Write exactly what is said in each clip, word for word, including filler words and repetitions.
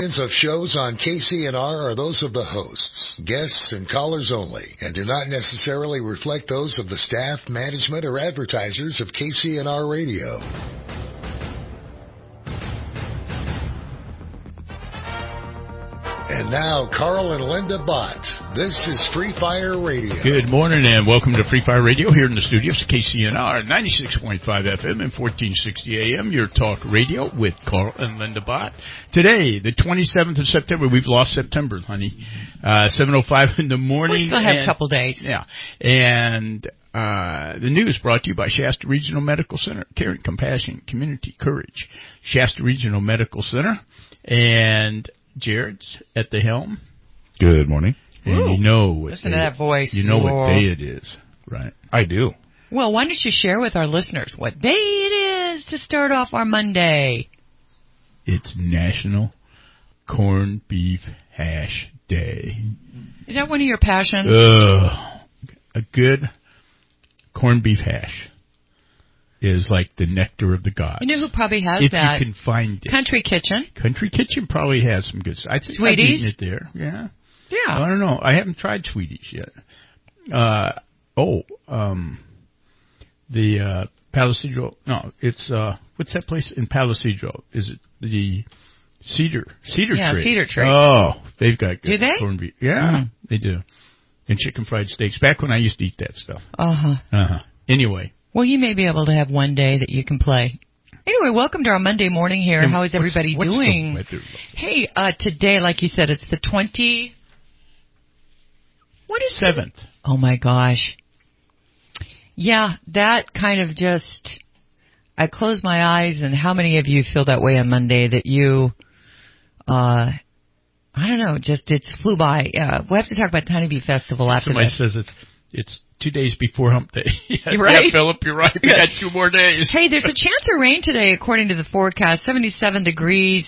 of shows on K C N R are those of the hosts, guests, and callers only, and do not necessarily reflect those of the staff, management, or advertisers of K C N R Radio. And now, Carl and Linda Bott. This is Free Fire Radio. Good morning and welcome to Free Fire Radio here in the studios of K C N R, ninety-six point five F M and fourteen sixty A M, your talk radio with Carl and Linda Bott. Today, the twenty-seventh of September, we've lost September, honey, uh, seven oh five in the morning. We still have and, a couple days. Yeah, and uh, the news brought to you by Shasta Regional Medical Center, Caring, Compassion, Community, Courage. Shasta Regional Medical Center, and Jared's at the helm. Good morning. And Ooh, you know what listen day, to that voice. You know Whoa. what day it is, right? I do. Well, why don't you share with our listeners what day it is to start off our Monday? It's National Corned Beef Hash Day. Is that one of your passions? Ugh. A good corned beef hash is like the nectar of the gods. You know who probably has if that? you can find it. Country Kitchen. Country Kitchen probably has some good stuff. I think Sweeties? I've eaten it there. Yeah. Yeah. I don't know. I haven't tried Sweeties yet. Uh, oh, um, the uh, Palisadro. No, it's uh, what's that place in Palisadro? Is it the Cedar Cedar yeah, Tree? Cedar Tree. Oh, they've got good Do they? corned beef. Yeah, mm. they do. And chicken fried steaks. Back when I used to eat that stuff. Uh huh. Uh huh. Anyway. Well, you may be able to have one day that you can play. Anyway, welcome to our Monday morning here. And How is everybody what's, what's doing? The weather like? Hey, uh, today, like you said, it's the twenty. What is seventh? It? Oh my gosh. Yeah, that kind of just. I close my eyes, and how many of you feel that way on Monday that you, uh, I don't know, just it's flew by. Uh, we'll have to talk about the Honeybee Festival after Somebody this. says it's it's two days before Hump Day. yeah, right? Yeah, Philip, you're right. We got two more days. Hey, there's a chance of rain today, according to the forecast. seventy-seven degrees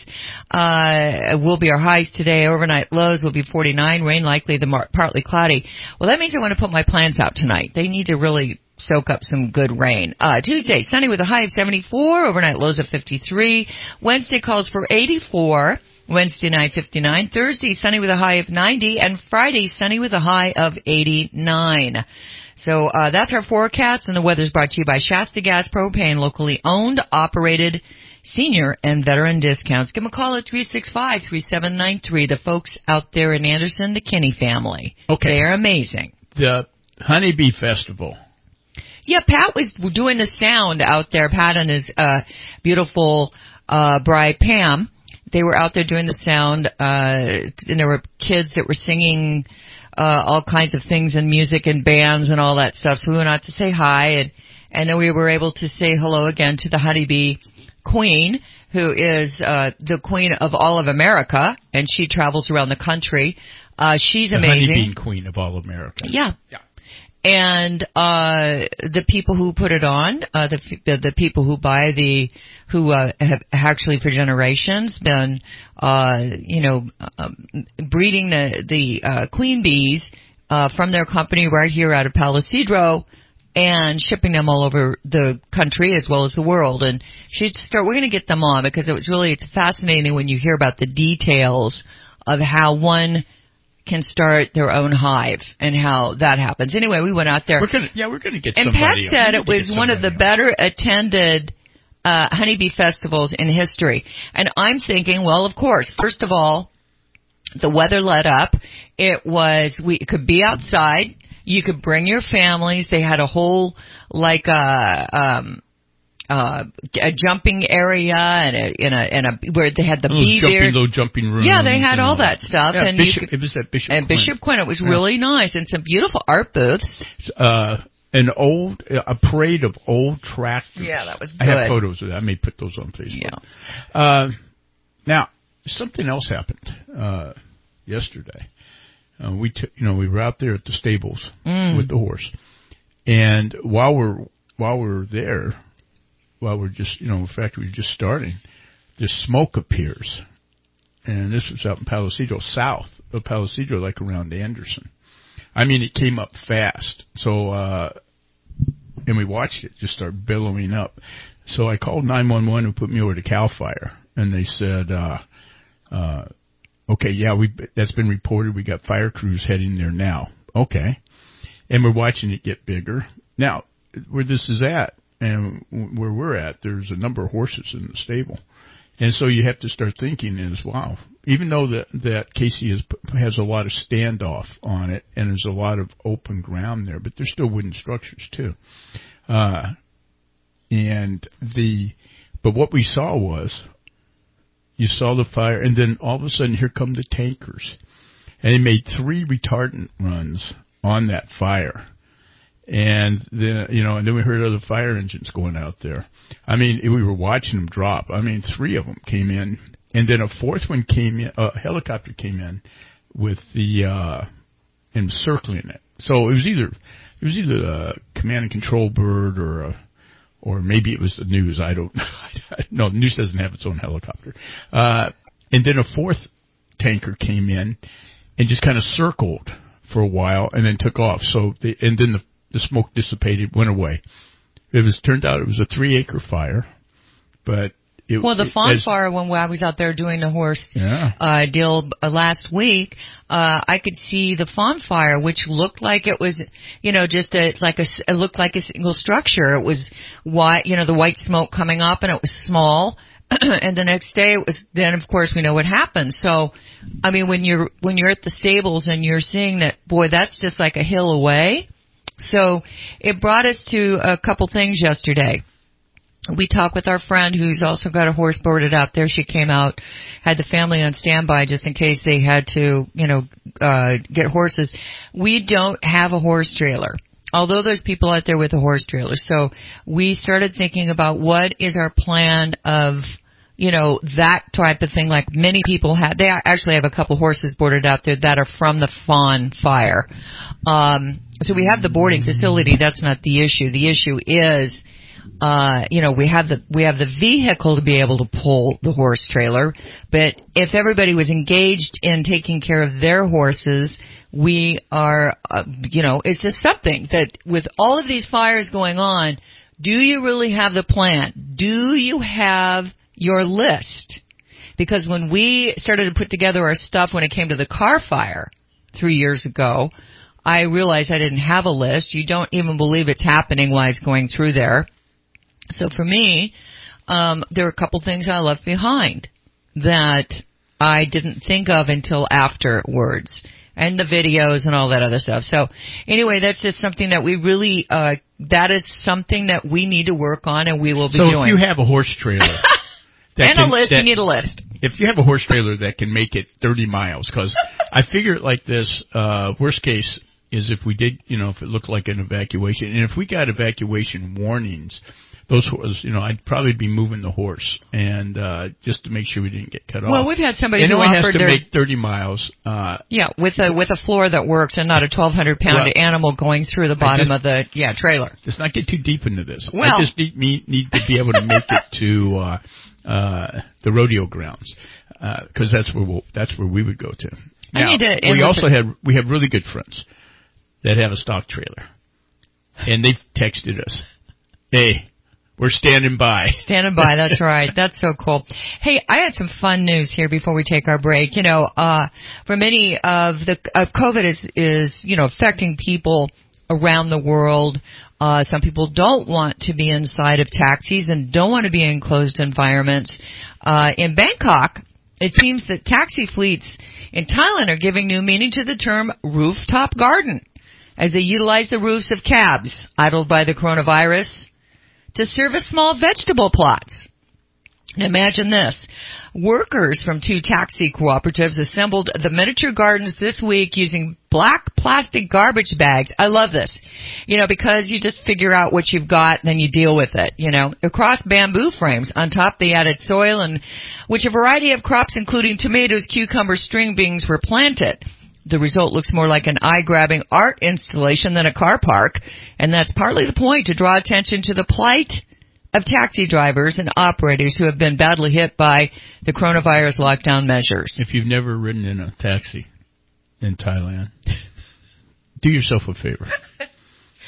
uh will be our highs today. Overnight lows will be forty-nine. Rain likely, the mar- partly cloudy. Well, that means I want to put my plants out tonight. They need to really soak up some good rain. Uh, Tuesday, sunny with a high of seventy-four. Overnight lows of fifty-three. Wednesday calls for eighty-four. Wednesday night, fifty-nine. Thursday, sunny with a high of ninety. And Friday, sunny with a high of eighty-nine. So uh that's our forecast, and the weather's brought to you by Shasta Gas Propane, locally owned, operated, senior, and veteran discounts. Give them a call at three six five, three seven nine three. The folks out there in Anderson, the Kinney family. Okay. They're amazing. The Honeybee Festival. Yeah, Pat was doing the sound out there. Pat and his uh beautiful uh bride, Pam. They were out there doing the sound, uh, and there were kids that were singing uh, all kinds of things and music and bands and all that stuff. So we went out to say hi, and, and then we were able to say hello again to the Honeybee Queen, who is uh, the queen of all of America, and she travels around the country. Uh, she's the amazing. The Honeybee Queen of all America. Yeah. Yeah. And uh the people who put it on, uh the the, the people who buy the who uh, have actually for generations been uh you know um, breeding the the uh queen bees uh from their company right here out of Palisadro and shipping them all over the country as well as the world. And she start we're going to get them on because it was really it's fascinating when you hear about the details of how one can start their own hive and how that happens. Anyway, we went out there. We're gonna, yeah, we're going to get and somebody. And Pat said it was one of the on. better attended uh, honeybee festivals in history. And I'm thinking, well, of course, first of all, the weather let up. It was, we it could be outside. You could bring your families. They had a whole, like, a, um, uh, a jumping area and a, in a, in a, where they had the little bee jumping, there. Little jumping room. Yeah, they had all that stuff. Yeah, and Bishop, you could, it was at Bishop and Quinn. Bishop Quinn. It was yeah. really nice and some beautiful art booths. Uh, an old, a parade of old tractors. Yeah, that was good. I have photos of that. I may put those on Facebook. Yeah. Uh, now, something else happened, uh, yesterday. Uh, we, t- you know, we were out there at the stables mm. with the horse. And while we're, while we're there, while we're just, you know, in fact, we were just starting, this smoke appears. And this was out in Palisadro, south of Palisadro, like around Anderson. I mean, it came up fast. So, uh, and we watched it just start billowing up. So I called nine one one and put me over to CAL FIRE. And they said, uh, uh, okay, yeah, we that's been reported. We got fire crews heading there now. Okay. And we're watching it get bigger. Now, where this is at and where we're at, there's a number of horses in the stable. And so you have to start thinking is, wow, even though that, that K C has, has a lot of standoff on it and there's a lot of open ground there, but there's still wooden structures too. Uh, and the, but what we saw was, you saw the fire and then all of a sudden here come the tankers. And they made three retardant runs on that fire. And then, you know, and then we heard other fire engines going out there. I mean, we were watching them drop. I mean, three of them came in, and then a fourth one came in, a helicopter came in with the, uh, encircling it. So it was either, it was either a command and control bird or a, or maybe it was the news. I don't, no, the news doesn't have its own helicopter. Uh, and then a fourth tanker came in and just kind of circled for a while and then took off. So, the, and then the, the smoke dissipated, went away. It was, turned out it was a three acre fire, but it, well, the it, fawn as, fire, when I was out there doing the horse yeah. uh, deal uh, last week, uh, I could see the fawn fire, which looked like it was, you know, just a, like a, it looked like a single structure. It was white, you know, the white smoke coming up and it was small. And the next day it was, then of course we know what happened. So, I mean, when you're, when you're at the stables and you're seeing that, boy, that's just like a hill away. So it brought us to a couple things yesterday. We talked with our friend who's also got a horse boarded out there. She came out, had the family on standby just in case they had to, you know, uh, get horses. We don't have a horse trailer, although there's people out there with a horse trailer. So we started thinking about what is our plan of, you know, that type of thing. Like many people had, they actually have a couple horses boarded out there that are from the fawn fire. Um, so we have the boarding facility. That's not the issue. The issue is, uh, you know, we have the, we have the vehicle to be able to pull the horse trailer. But if everybody was engaged in taking care of their horses, we are, uh, you know, it's just something that with all of these fires going on, do you really have the plan? Do you have your list? Because when we started to put together our stuff when it came to the car fire three years ago, I realized I didn't have a list. You don't even believe it's happening while it's going through there. So for me, um, there are a couple things I left behind that I didn't think of until afterwards, and the videos and all that other stuff. So anyway, that's just something that we really, uh, that is something that we need to work on, and we will be so doing. So if you have a horse trailer. and can, a list, that, you need a list. If you have a horse trailer that can make it thirty miles, because I figure it like this, uh, worst case is if we did, you know, if it looked like an evacuation, and if we got evacuation warnings, those horses, you know, I'd probably be moving the horse, and uh just to make sure we didn't get cut off. Well, we've had somebody and who it has offered to their, make thirty miles. Uh, yeah, with a with a floor that works, and not a twelve hundred pound well, animal going through the bottom just, of the yeah trailer. Let's not get too deep into this. Well, I just need need, need to be able to make it to uh, uh the rodeo grounds, because uh, that's where we'll, that's where we would go to. Now, I need to we also had we have really good friends that have a stock trailer, and they've texted us, "Hey, we're standing by." Standing by, that's right. That's so cool. Hey, I had some fun news here before we take our break. You know, uh, for many of the, uh, COVID is, is, you know, affecting people around the world. Uh, some people don't want to be inside of taxis and don't want to be in closed environments. Uh, in Bangkok, it seems that taxi fleets in Thailand are giving new meaning to the term rooftop garden as they utilize the roofs of cabs idled by the coronavirus to service small vegetable plots. Imagine this. Workers from two taxi cooperatives assembled the miniature gardens this week using black plastic garbage bags. I love this. You know, because you just figure out what you've got, then you deal with it, you know. Across bamboo frames. On top they added soil in which a variety of crops including tomatoes, cucumbers, string beans were planted. The result looks more like an eye-grabbing art installation than a car park, and that's partly the point, to draw attention to the plight of taxi drivers and operators who have been badly hit by the coronavirus lockdown measures. If you've never ridden in a taxi in Thailand, do yourself a favor.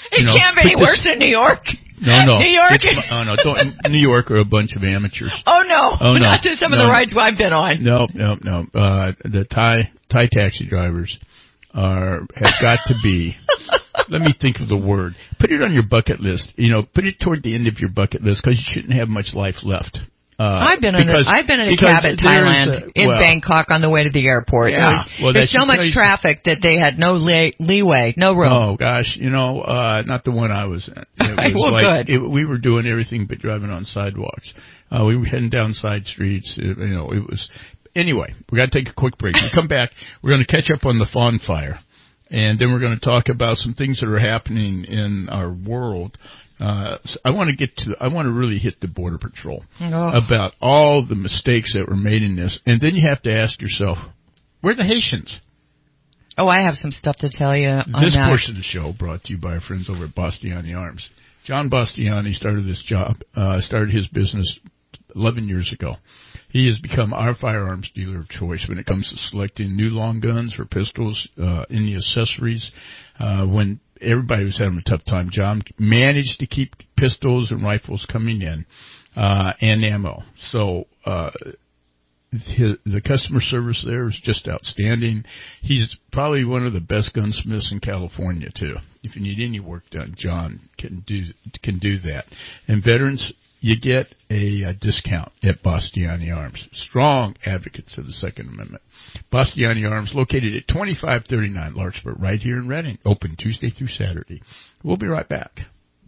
It you know, can't be any worse than New York. No, no. New York. It's, oh, no. Don't, New York are a bunch of amateurs. Oh, no. Oh, no. Not to some no. of the rides I've been on. No, no, no. Uh, the Thai, Thai taxi drivers are, have got to be, let me think of the word. Put it on your bucket list. You know, put it toward the end of your bucket list because you shouldn't have much life left. Uh, I've been in because, a, I've been in a cab in Thailand, a, in well, Bangkok on the way to the airport. Yeah, It was, well, there's so much you, traffic that they had no lee- leeway, no room. Oh gosh, you know, uh, not the one I was in. It was well, like, good. It, we were doing everything but driving on sidewalks. Uh, we were heading down side streets. It, you know, it was. Anyway, we got to take a quick break. We come back. We're going to catch up on the Fawn Fire, and then we're going to talk about some things that are happening in our world. Uh, so I want to get to, I want to really hit the Border Patrol oh. about all the mistakes that were made in this. And then you have to ask yourself, where are the Haitians? Oh, I have some stuff to tell you on This that. portion of the show brought to you by our friends over at Bastiani Arms. John Bastiani started this job, uh, started his business eleven years ago. He has become our firearms dealer of choice when it comes to selecting new long guns or pistols, uh, any accessories. Uh, when everybody was having a tough time, John managed to keep pistols and rifles coming in, uh, and ammo. So, uh, his, the customer service there is just outstanding. He's probably one of the best gunsmiths in California too. If you need any work done, John can do, can do that. And veterans, you get a, a discount at Bastiani Arms. Strong advocates of the Second Amendment. Bastiani Arms, located at twenty-five thirty-nine Larkspur, right here in Reading. Open Tuesday through Saturday. We'll be right back.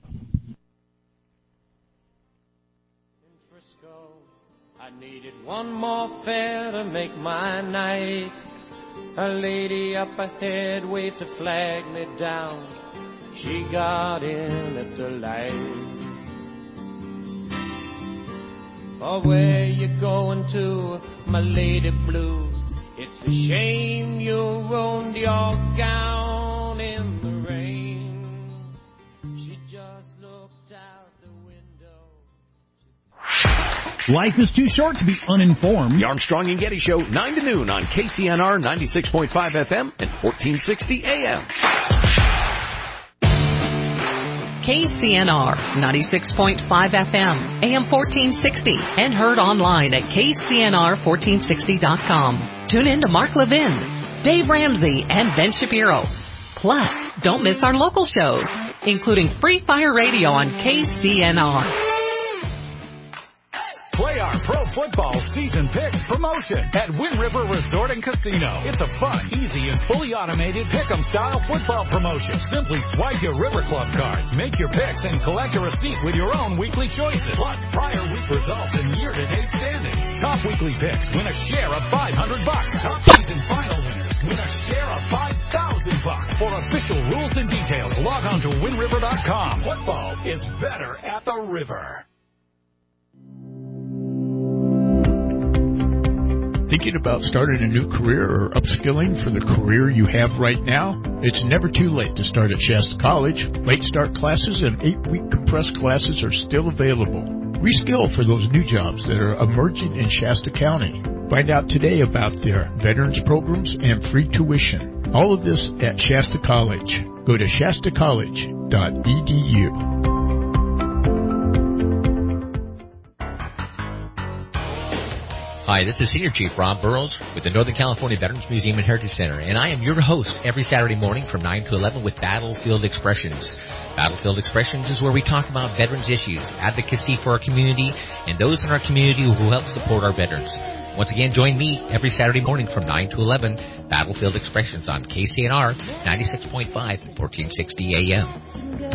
In Frisco, I needed one more fare to make my night. A lady up ahead waved to flag me down. She got in at the light. Oh, where you going to, my lady blue? It's a shame you ruined your gown in the rain. She just looked out the window. Life is too short to be uninformed. The Armstrong and Getty Show, nine to noon on K C N R ninety-six point five F M and fourteen sixty A M. K C N R ninety-six point five F M, A M fourteen sixty, and heard online at K C N R fourteen sixty dot com. Tune in to Mark Levin, Dave Ramsey, and Ben Shapiro. Plus, don't miss our local shows, including Free Fire Radio on K C N R. Play our pro football season picks promotion at Wind River Resort and Casino. It's a fun, easy, and fully automated pick'em style football promotion. Simply swipe your River Club card, make your picks, and collect a receipt with your own weekly choices. Plus prior week results and year-to-date standings. Top weekly picks win a share of five hundred bucks. Top season final winners win a share of five thousand bucks. For official rules and details, log on to wind river dot com. Football is better at the river. Thinking about starting a new career or upskilling for the career you have right now? It's never too late to start at Shasta College. Late start classes and eight-week compressed classes are still available. Reskill for those new jobs that are emerging in Shasta County. Find out today about their veterans programs and free tuition. All of this at Shasta College. Go to shasta college dot e d u. Hi, this is Senior Chief Rob Burrows with the Northern California Veterans Museum and Heritage Center, and I am your host every Saturday morning from nine to eleven with Battlefield Expressions. Battlefield Expressions is where we talk about veterans issues, advocacy for our community, and those in our community who help support our veterans. Once again, join me every Saturday morning from nine to eleven, Battlefield Expressions on K C N R ninety-six point five and fourteen sixty A M.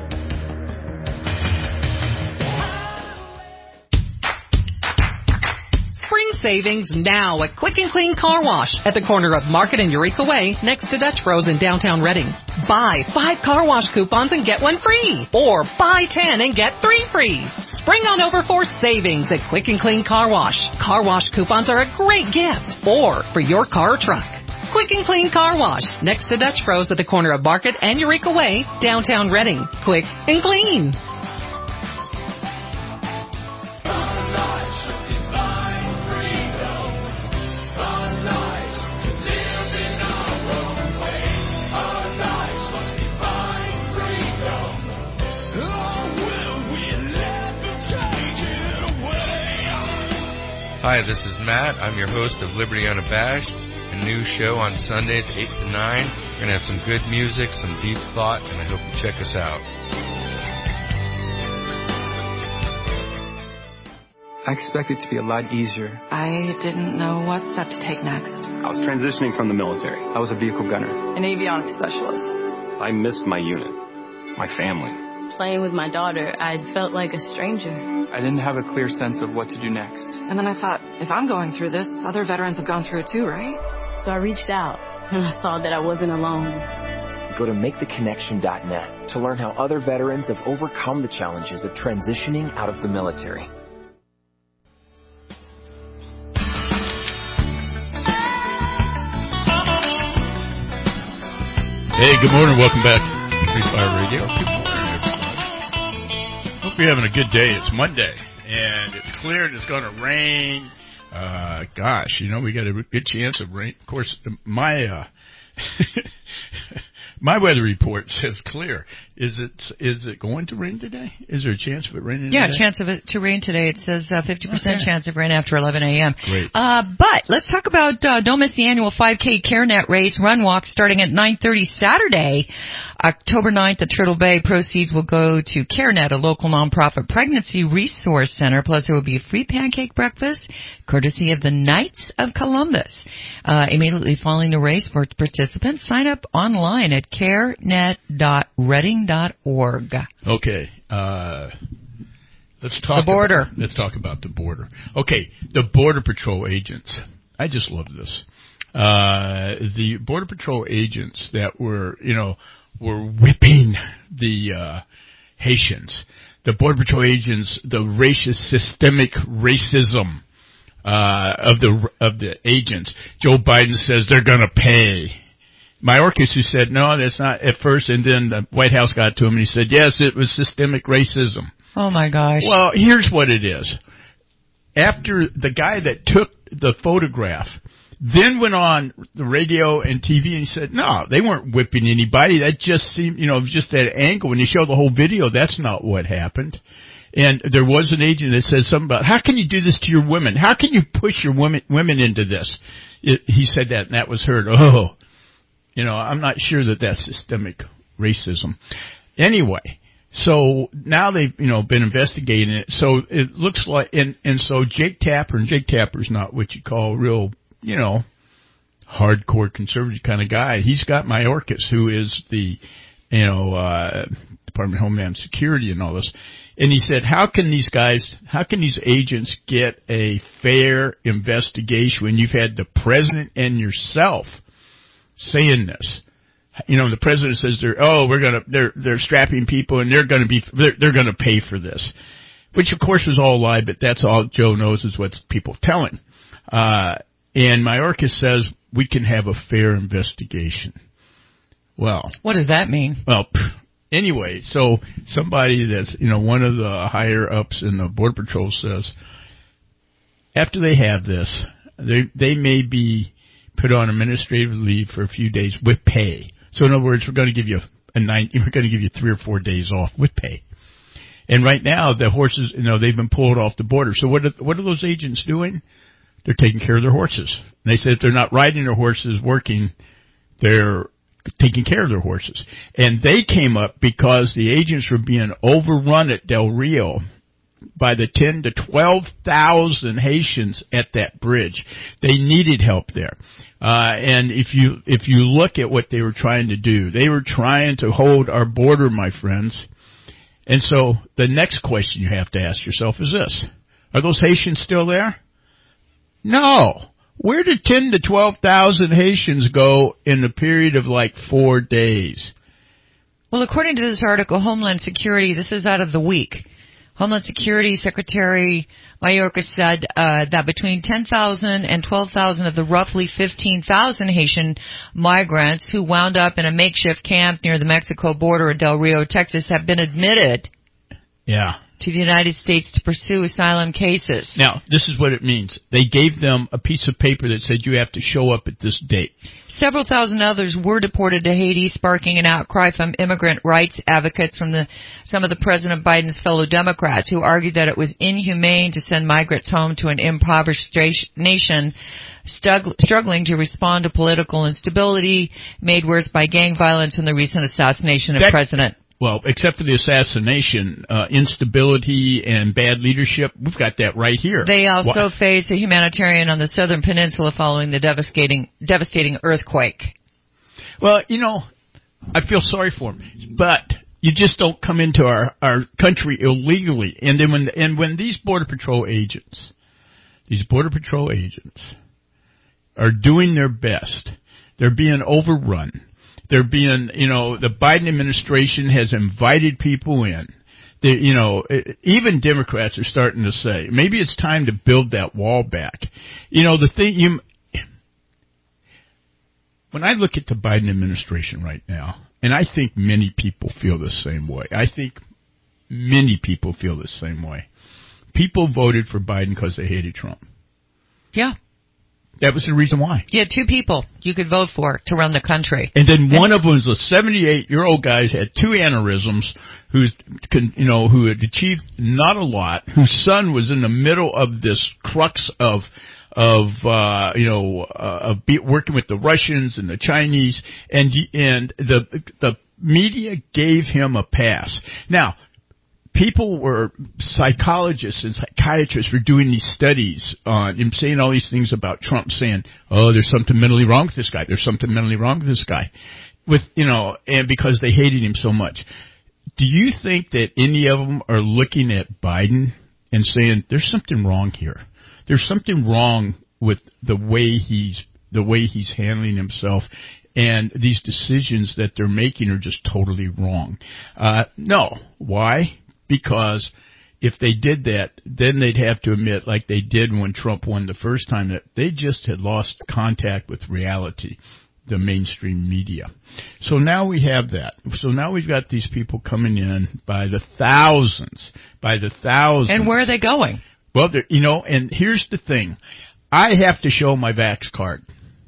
Spring savings now at Quick and Clean Car Wash at the corner of Market and Eureka Way next to Dutch Bros in downtown Reading. Buy five car wash coupons and get one free, or buy ten and get three free. Spring on over for savings at Quick and Clean Car Wash. Car wash coupons are a great gift, or for your car or truck. Quick and Clean Car Wash next to Dutch Bros at the corner of Market and Eureka Way, downtown Reading. Quick and clean. Hi, this is Matt. I'm your host of Liberty Unabashed, a new show on Sundays, eight to nine. We're going to have some good music, some deep thought, and I hope you check us out. I expected it to be a lot easier. I didn't know what step to take next. I was transitioning from the military. I was a vehicle gunner. An avionics specialist. I missed my unit, my family. Playing with my daughter, I felt like a stranger. I didn't have a clear sense of what to do next. And then I thought, if I'm going through this, other veterans have gone through it too, right? So I reached out, and I saw that I wasn't alone. Go to make the connection dot net to learn how other veterans have overcome the challenges of transitioning out of the military. Hey, good morning. Welcome back to Free Fire Radio. Good morning, everybody. Hope you're having a good day. It's Monday, and it's clear and it's going to rain. Uh, gosh, you know, we got a good chance of rain. Of course, my uh, my weather report says clear. Is it is it going to rain today? Is there a chance of it raining yeah, today? Yeah, chance of it to rain today. It says uh, fifty percent okay. chance of rain after eleven a.m. Great. Uh, but let's talk about, uh, don't miss the annual five K CareNet race run walk starting at nine thirty Saturday, October ninth at Turtle Bay. Proceeds will go to CareNet, a local nonprofit pregnancy resource center. Plus, there will be a free pancake breakfast, courtesy of the Knights of Columbus. Uh, immediately following the race, for participants, sign up online at carenet dot reading dot org. Okay. Uh, let's talk the border. About, let's talk about the border. Okay, the Border Patrol agents. I just love this. Uh, the Border Patrol agents that were, you know, were whipping the uh, Haitians. The Border Patrol agents, the racist, systemic racism uh, of the of the agents. Joe Biden says they're going to pay. Mayorkas, who said, no, that's not at first, and then the White House got to him and he said, yes, it was systemic racism. Oh, my gosh. Well, here's what it is. After the guy that took the photograph then went on the radio and T V and he said, no, they weren't whipping anybody. That just seemed, you know, just that angle. When you show the whole video, that's not what happened. And there was an agent that said something about, how can you do this to your women? How can you push your women women into this? It, he said that, and that was heard. Oh. You know, I'm not sure that that's systemic racism. Anyway, so now they've, you know, been investigating it. So it looks like, and, and so Jake Tapper, and Jake Tapper's not what you call real, you know, hardcore conservative kind of guy. He's got Mayorkas, who is the, you know, uh, Department of Homeland Security and all this. And he said, how can these guys, how can these agents get a fair investigation when you've had the president and yourself saying this? You know, the president says they're, oh, we're gonna, they're, they're strapping people and they're gonna be, they're, they're gonna pay for this. Which of course was all a lie, but that's all Joe knows is what people tell him. Uh, and Mayorkas says we can have a fair investigation. Well. What does that mean? Well, anyway, so somebody that's, you know, one of the higher ups in the Border Patrol says, after they have this, they, they may be put on administrative leave for a few days with pay. So in other words, we're going to give you a nine, we're going to give you three or four days off with pay. And right now, the horses, you know, they've been pulled off the border. So what are, what are those agents doing? They're taking care of their horses. And they said if they're not riding their horses working, they're taking care of their horses. And they came up because the agents were being overrun at Del Rio by the ten to twelve thousand Haitians at that bridge. They needed help there. Uh, and if you, if you look at what they were trying to do, they were trying to hold our border, my friends. And so the next question you have to ask yourself is this. Are those Haitians still there? No. Where did ten to twelve thousand Haitians go in the period of like four days? Well, according to this article, Homeland Security, this is out of the week. Homeland Security Secretary Mayorkas said uh, that between ten thousand and twelve thousand of the roughly fifteen thousand Haitian migrants who wound up in a makeshift camp near the Mexico border in Del Rio, Texas, have been admitted yeah. to the United States to pursue asylum cases. Now, this is what it means. They gave them a piece of paper that said you have to show up at this date. Several thousand others were deported to Haiti, sparking an outcry from immigrant rights advocates from the some of the President Biden's fellow Democrats, who argued that it was inhumane to send migrants home to an impoverished nation struggling to respond to political instability made worse by gang violence and the recent assassination of that, President. Well, except for the assassination, uh, instability and bad leadership, we've got that right here. They also Why? face a humanitarian on the southern peninsula following the devastating, devastating earthquake. Well, you know, I feel sorry for them, but you just don't come into our, our country illegally. And then when and when these Border Patrol agents, these Border Patrol agents are doing their best, they're being overrun. They're being, you know, the Biden administration has invited people in. They, you know, even Democrats are starting to say, maybe it's time to build that wall back. You know, the thing, you, when I look at the Biden administration right now, and I think many people feel the same way. I think many people feel the same way. People voted for Biden because they hated Trump. Yeah. That was the reason why. Yeah, two people you could vote for to run the country. And then one of them was a seventy-eight-year-old guy who had two aneurysms, who's, you know, who had achieved not a lot, whose son was in the middle of this crux of, of, uh, you know, uh, of be, working with the Russians and the Chinese, and, and the, the media gave him a pass. Now, people were, psychologists and psychiatrists were doing these studies on him, saying all these things about Trump, saying, oh, there's something mentally wrong with this guy. There's something mentally wrong with this guy. With, you know, and because they hated him so much. Do you think that any of them are looking at Biden and saying, there's something wrong here? There's something wrong with the way he's, the way he's handling himself. And these decisions that they're making are just totally wrong. Uh, no. Why? Because if they did that, then they'd have to admit, like they did when Trump won the first time, that they just had lost contact with reality, the mainstream media. So now we have that. So now we've got these people coming in by the thousands, by the thousands. And where are they going? Well, you know, and here's the thing. I have to show my vax card.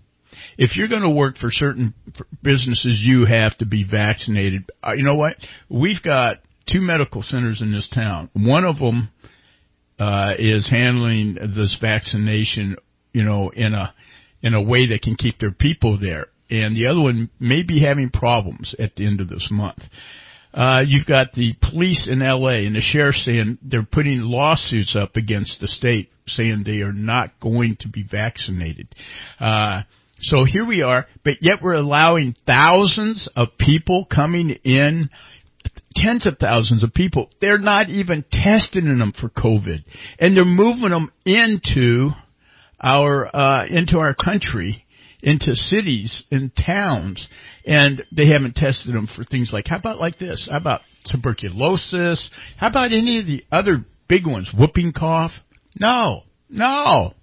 If you're going to work for certain businesses, you have to be vaccinated. Uh, you know what? We've got two medical centers in this town. One of them uh, is handling this vaccination, you know, in a in a way that can keep their people there, and the other one may be having problems at the end of this month. Uh, you've got the police in L A and the sheriff saying they're putting lawsuits up against the state, saying they are not going to be vaccinated. Uh, so here we are, but yet we're allowing thousands of people coming in. Tens of thousands of people. They're not even testing them for COVID, and they're moving them into our uh, into our country, into cities and towns, and they haven't tested them for things like, how about like this? How about tuberculosis? How about any of the other big ones? Whooping cough? No, no.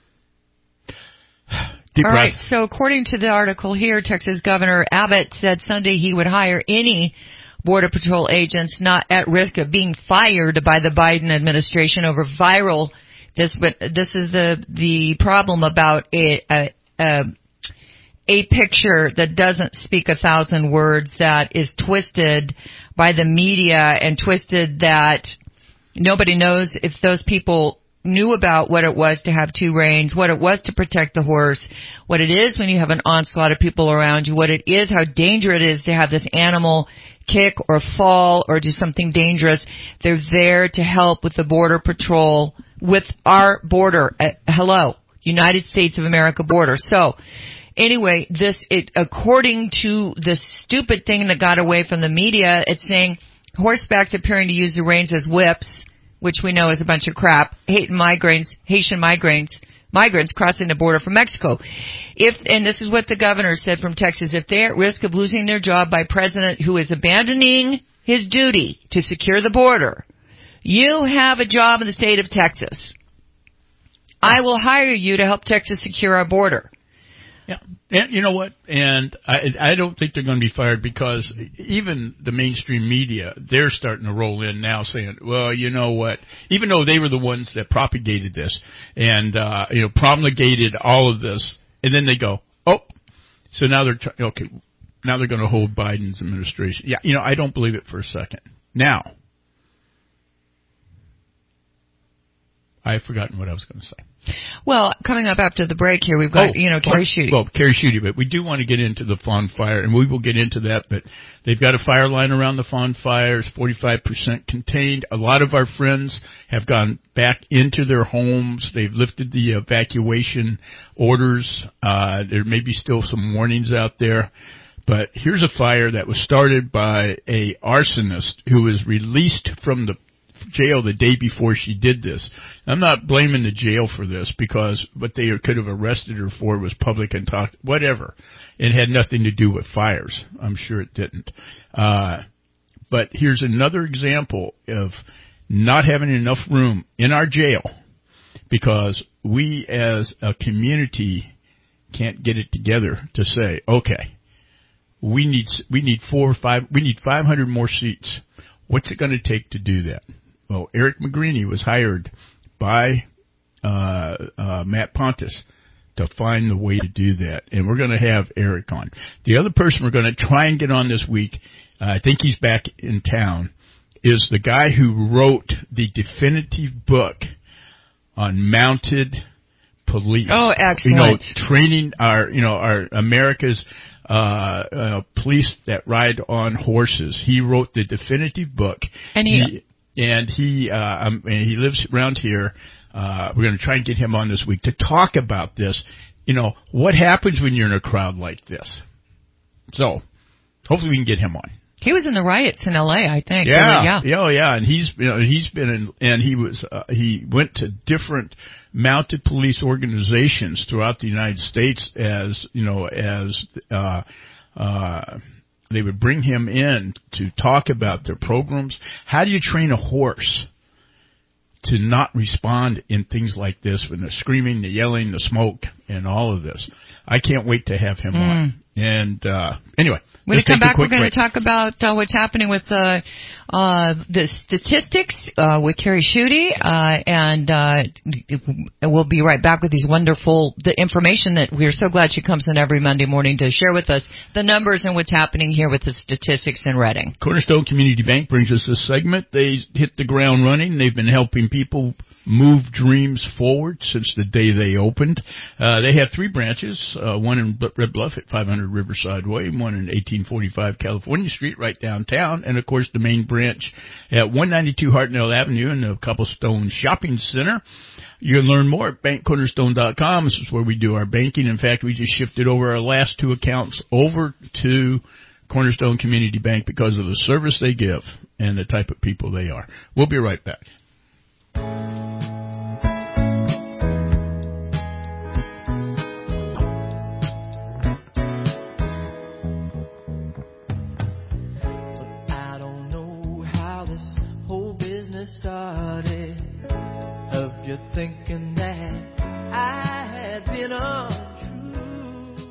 Deep All breath. right. So according to the article here, Texas Governor Abbott said Sunday he would hire any Border Patrol agents not at risk of being fired by the Biden administration over viral. This, but this is the the problem about a, a a a picture that doesn't speak a thousand words, that is twisted by the media and twisted that nobody knows if those people knew about what it was to have two reins, what it was to protect the horse, what it is when you have an onslaught of people around you, what it is, how dangerous it is to have this animal kick or fall or do something dangerous. They're there to help with the Border Patrol, with our border. Uh, hello, United States of America border. So anyway, this, it, according to the stupid thing that got away from the media, it's saying horsebacks appearing to use the reins as whips, which we know is a bunch of crap. Haitian migrants, Haitian migrants, migrants crossing the border from Mexico. If, and this is what the governor said from Texas, if they're at risk of losing their job by a president who is abandoning his duty to secure the border, you have a job in the state of Texas. I will hire you to help Texas secure our border. Yeah, and you know what? And I, I don't think they're going to be fired because even the mainstream media, they're starting to roll in now saying, well, you know what? Even though they were the ones that propagated this and, uh, you know, promulgated all of this, and then they go, oh, so now they're, try- okay, now they're going to hold Biden's administration. Yeah, you know, I don't believe it for a second. Now, I've forgotten what I was going to say. Well, coming up after the break here, we've got, oh, you know, Kerry Schutte. Well, Kerry Schutte, but we do want to get into the Fawn Fire, and we will get into that, but they've got a fire line around the Fawn Fire. It's forty-five percent contained. A lot of our friends have gone back into their homes. They've lifted the evacuation orders. Uh, there may be still some warnings out there. But here's a fire that was started by a arsonist who was released from the jail the day before she did this. I'm not blaming the jail for this because what they could have arrested her for was public intoxication, whatever. It had nothing to do with fires. I'm sure it didn't. Uh, but here's another example of not having enough room in our jail because we as a community can't get it together to say, okay, we need, we need four or five, we need five hundred more seats. What's it going to take to do that? Well, Eric McGreeny was hired by uh, uh, Matt Pontus to find the way to do that, and we're going to have Eric on. The other person we're going to try and get on this week, uh, I think he's back in town, is the guy who wrote the definitive book on mounted police. Oh, excellent! You know, training our, you know, our America's uh, uh police that ride on horses. He wrote the definitive book, and he. he And he uh, um, and he lives around here. Uh, we're going to try and get him on this week to talk about this. You know, what happens when you're in a crowd like this? So, hopefully we can get him on. He was in the riots in L A, I think. Yeah, yeah, yeah, oh, yeah. And he's, you know, he's been in, and he was, uh, he went to different mounted police organizations throughout the United States as, you know, as, uh, uh, they would bring him in to talk about their programs. How do you train a horse to not respond in things like this when they're screaming, the yelling, the smoke, and all of this? I can't wait to have him mm. on. And uh anyway, when we come back, we're going break. to talk about uh, what's happening with uh, uh, the statistics uh, with Kerry Schutte, uh, and uh, we'll be right back with these wonderful the information that we're so glad she comes in every Monday morning to share with us the numbers and what's happening here with the statistics in Reading. Cornerstone Community Bank brings us this segment. They hit the ground running. They've been helping people move dreams forward since the day they opened. Uh, they have three branches, uh, one in Red Bluff at five hundred Riverside Way, one in eighteen forty-five California Street right downtown, and of course the main branch at one ninety-two Hartnell Avenue in the Cobblestone Shopping Center. You can learn more at bank cornerstone dot com. This is where we do our banking. In fact, we just shifted over our last two accounts over to Cornerstone Community Bank because of the service they give and the type of people they are. We'll be right back. Started of you thinking that I had been untrue.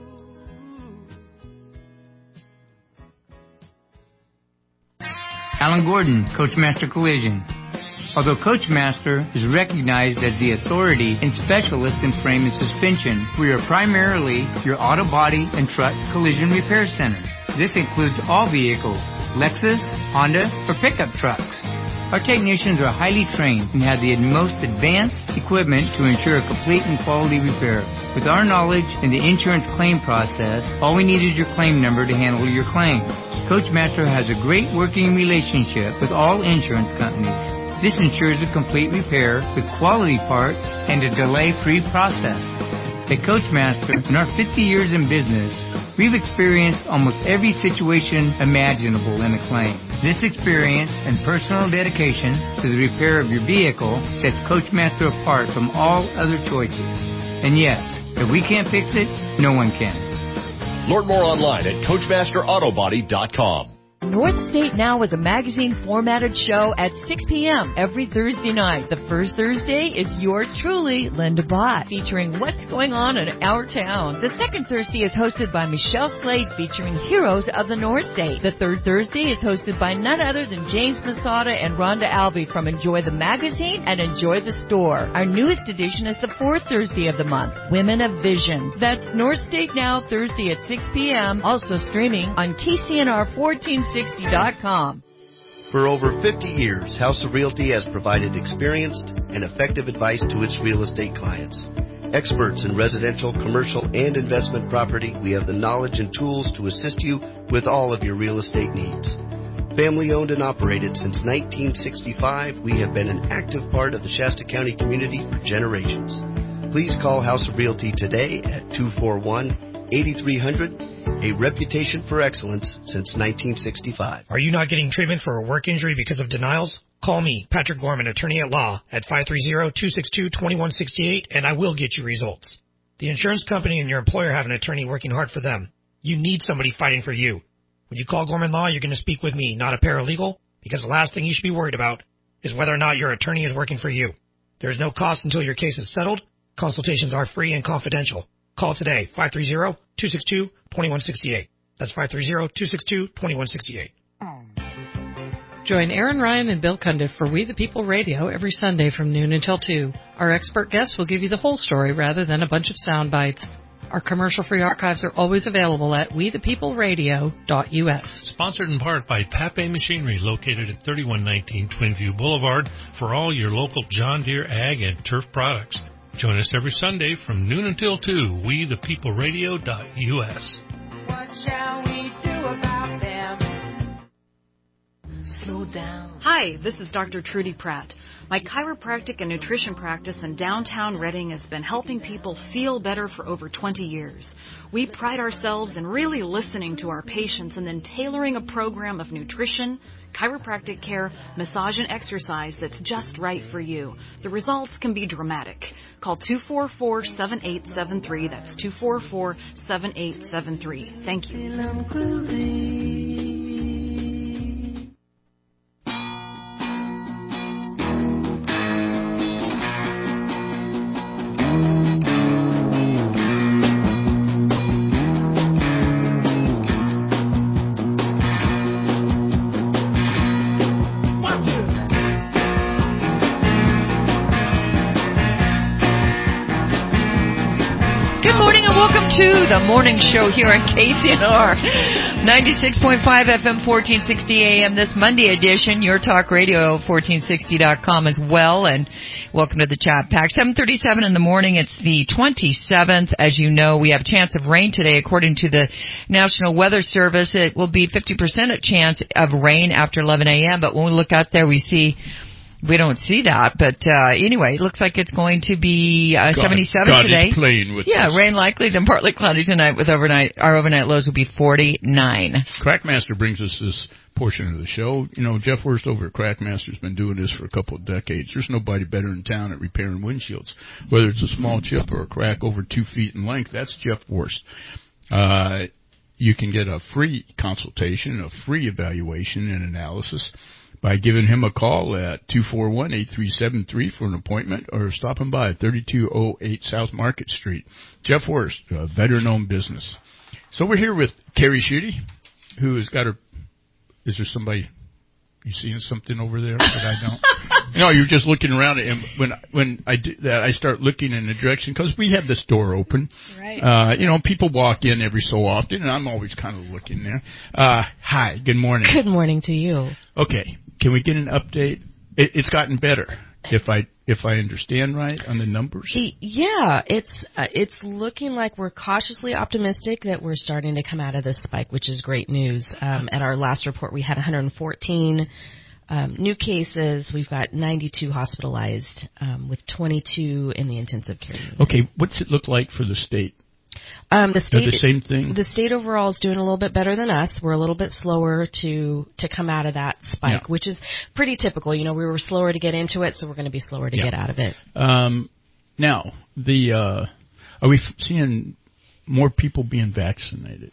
Alan Gordon, Coachmaster Collision. Although Coachmaster is recognized as the authority and specialist in frame and suspension, we are primarily your auto body and truck collision repair center. This includes all vehicles, Lexus, Honda, or pickup trucks. Our technicians are highly trained and have the most advanced equipment to ensure a complete and quality repair. With our knowledge in the insurance claim process, all we need is your claim number to handle your claim. Coachmaster has a great working relationship with all insurance companies. This ensures a complete repair with quality parts and a delay-free process. At Coachmaster, in our fifty years in business, we've experienced almost every situation imaginable in a claim. This experience and personal dedication to the repair of your vehicle sets Coachmaster apart from all other choices. And yes, if we can't fix it, no one can. Learn more online at coachmaster auto body dot com. North State Now is a magazine-formatted show at six p.m. every Thursday night. The first Thursday is yours truly, Linda Bott, featuring what's going on in our town. The second Thursday is hosted by Michelle Slade, featuring heroes of the North State. The third Thursday is hosted by none other than James Masada and Rhonda Albee from Enjoy the Magazine and Enjoy the Store. Our newest edition is the fourth Thursday of the month, Women of Vision. That's North State Now, Thursday at six p.m., also streaming on K C N R fourteen sixty dot com. For over fifty years, House of Realty has provided experienced and effective advice to its real estate clients. Experts in residential, commercial, and investment property, we have the knowledge and tools to assist you with all of your real estate needs. Family owned and operated since nineteen sixty-five, we have been an active part of the Shasta County community for generations. Please call House of Realty today at two four one, eight three zero zero, a reputation for excellence since nineteen sixty-five. Are you not getting treatment for a work injury because of denials? Call me, Patrick Gorman, attorney at law, at five three zero, two six two, two one six eight, and I will get you results. The insurance company and your employer have an attorney working hard for them. You need somebody fighting for you. When you call Gorman Law, you're going to speak with me, not a paralegal, because the last thing you should be worried about is whether or not your attorney is working for you. There is no cost until your case is settled. Consultations are free and confidential. Call today, five three zero, two six two, two one six eight. That's five three zero, two six two, two one six eight. Join Aaron Ryan and Bill Cundiff for We the People Radio every Sunday from noon until two. Our expert guests will give you the whole story rather than a bunch of sound bites. Our commercial-free archives are always available at we the people radio dot u s. Sponsored in part by Pape Machinery, located at thirty-one nineteen Twinview Boulevard, for all your local John Deere ag and turf products. Join us every Sunday from noon until two, we the people radio dot u s. What shall we do about them? Slow down. Hi, this is Doctor Trudy Pratt. My chiropractic and nutrition practice in downtown Reading has been helping people feel better for over twenty years. We pride ourselves in really listening to our patients and then tailoring a program of nutrition, chiropractic care, massage, and exercise that's just right for you. The results can be dramatic. Call two four four, seven eight seven three. That's two four four, seven eight seven three. Thank you. To the morning show here on K C N R ninety-six point five F M, fourteen sixty A M. This Monday edition, Your Talk Radio, fourteen sixty dot com as well. And welcome to the chat pack. seven thirty-seven in the morning. It's the twenty-seventh. As you know, we have a chance of rain today. According to the National Weather Service, it will be fifty percent a chance of rain after eleven A M. But when we look out there, we see... We don't see that, but uh, anyway, it looks like it's going to be uh, God, seventy-seven God today. Is playing with yeah, us. Rain likely, then partly cloudy tonight with overnight. Our overnight lows will be forty-nine. Crackmaster brings us this portion of the show. You know, Jeff Worst over at Crackmaster's been doing this for a couple of decades. There's nobody better in town at repairing windshields. Whether it's a small chip or a crack over two feet in length, that's Jeff Worst. Uh, you can get a free consultation, a free evaluation and analysis by giving him a call at two four one, eight three seven three for an appointment, or stopping by at thirty-two oh eight South Market Street. Jeff Worst, a veteran-owned business. So we're here with Carrie Schutte, who has got her... Is there somebody... You seeing something over there that I don't? No, you're just looking around at him. When when I do that, I start looking in the direction, because we have this door open. Right. Uh, you know, people walk in every so often, and I'm always kind of looking there. Uh, hi, good morning. Good morning to you. Okay, can we get an update? It, it's gotten better, if I if I understand right, on the numbers. Yeah, it's uh, it's looking like we're cautiously optimistic that we're starting to come out of this spike, which is great news. Um, at our last report, we had one hundred fourteen um, new cases. We've got ninety-two hospitalized, um, with twenty-two in the intensive care unit. Okay, what's it look like for the state? Um, the state, the same thing. The state overall is doing a little bit better than us. We're a little bit slower to to come out of that spike, yeah. which is pretty typical. You know, we were slower to get into it, so we're going to be slower to yeah. get out of it. Um, now, the uh, are we seeing more people being vaccinated?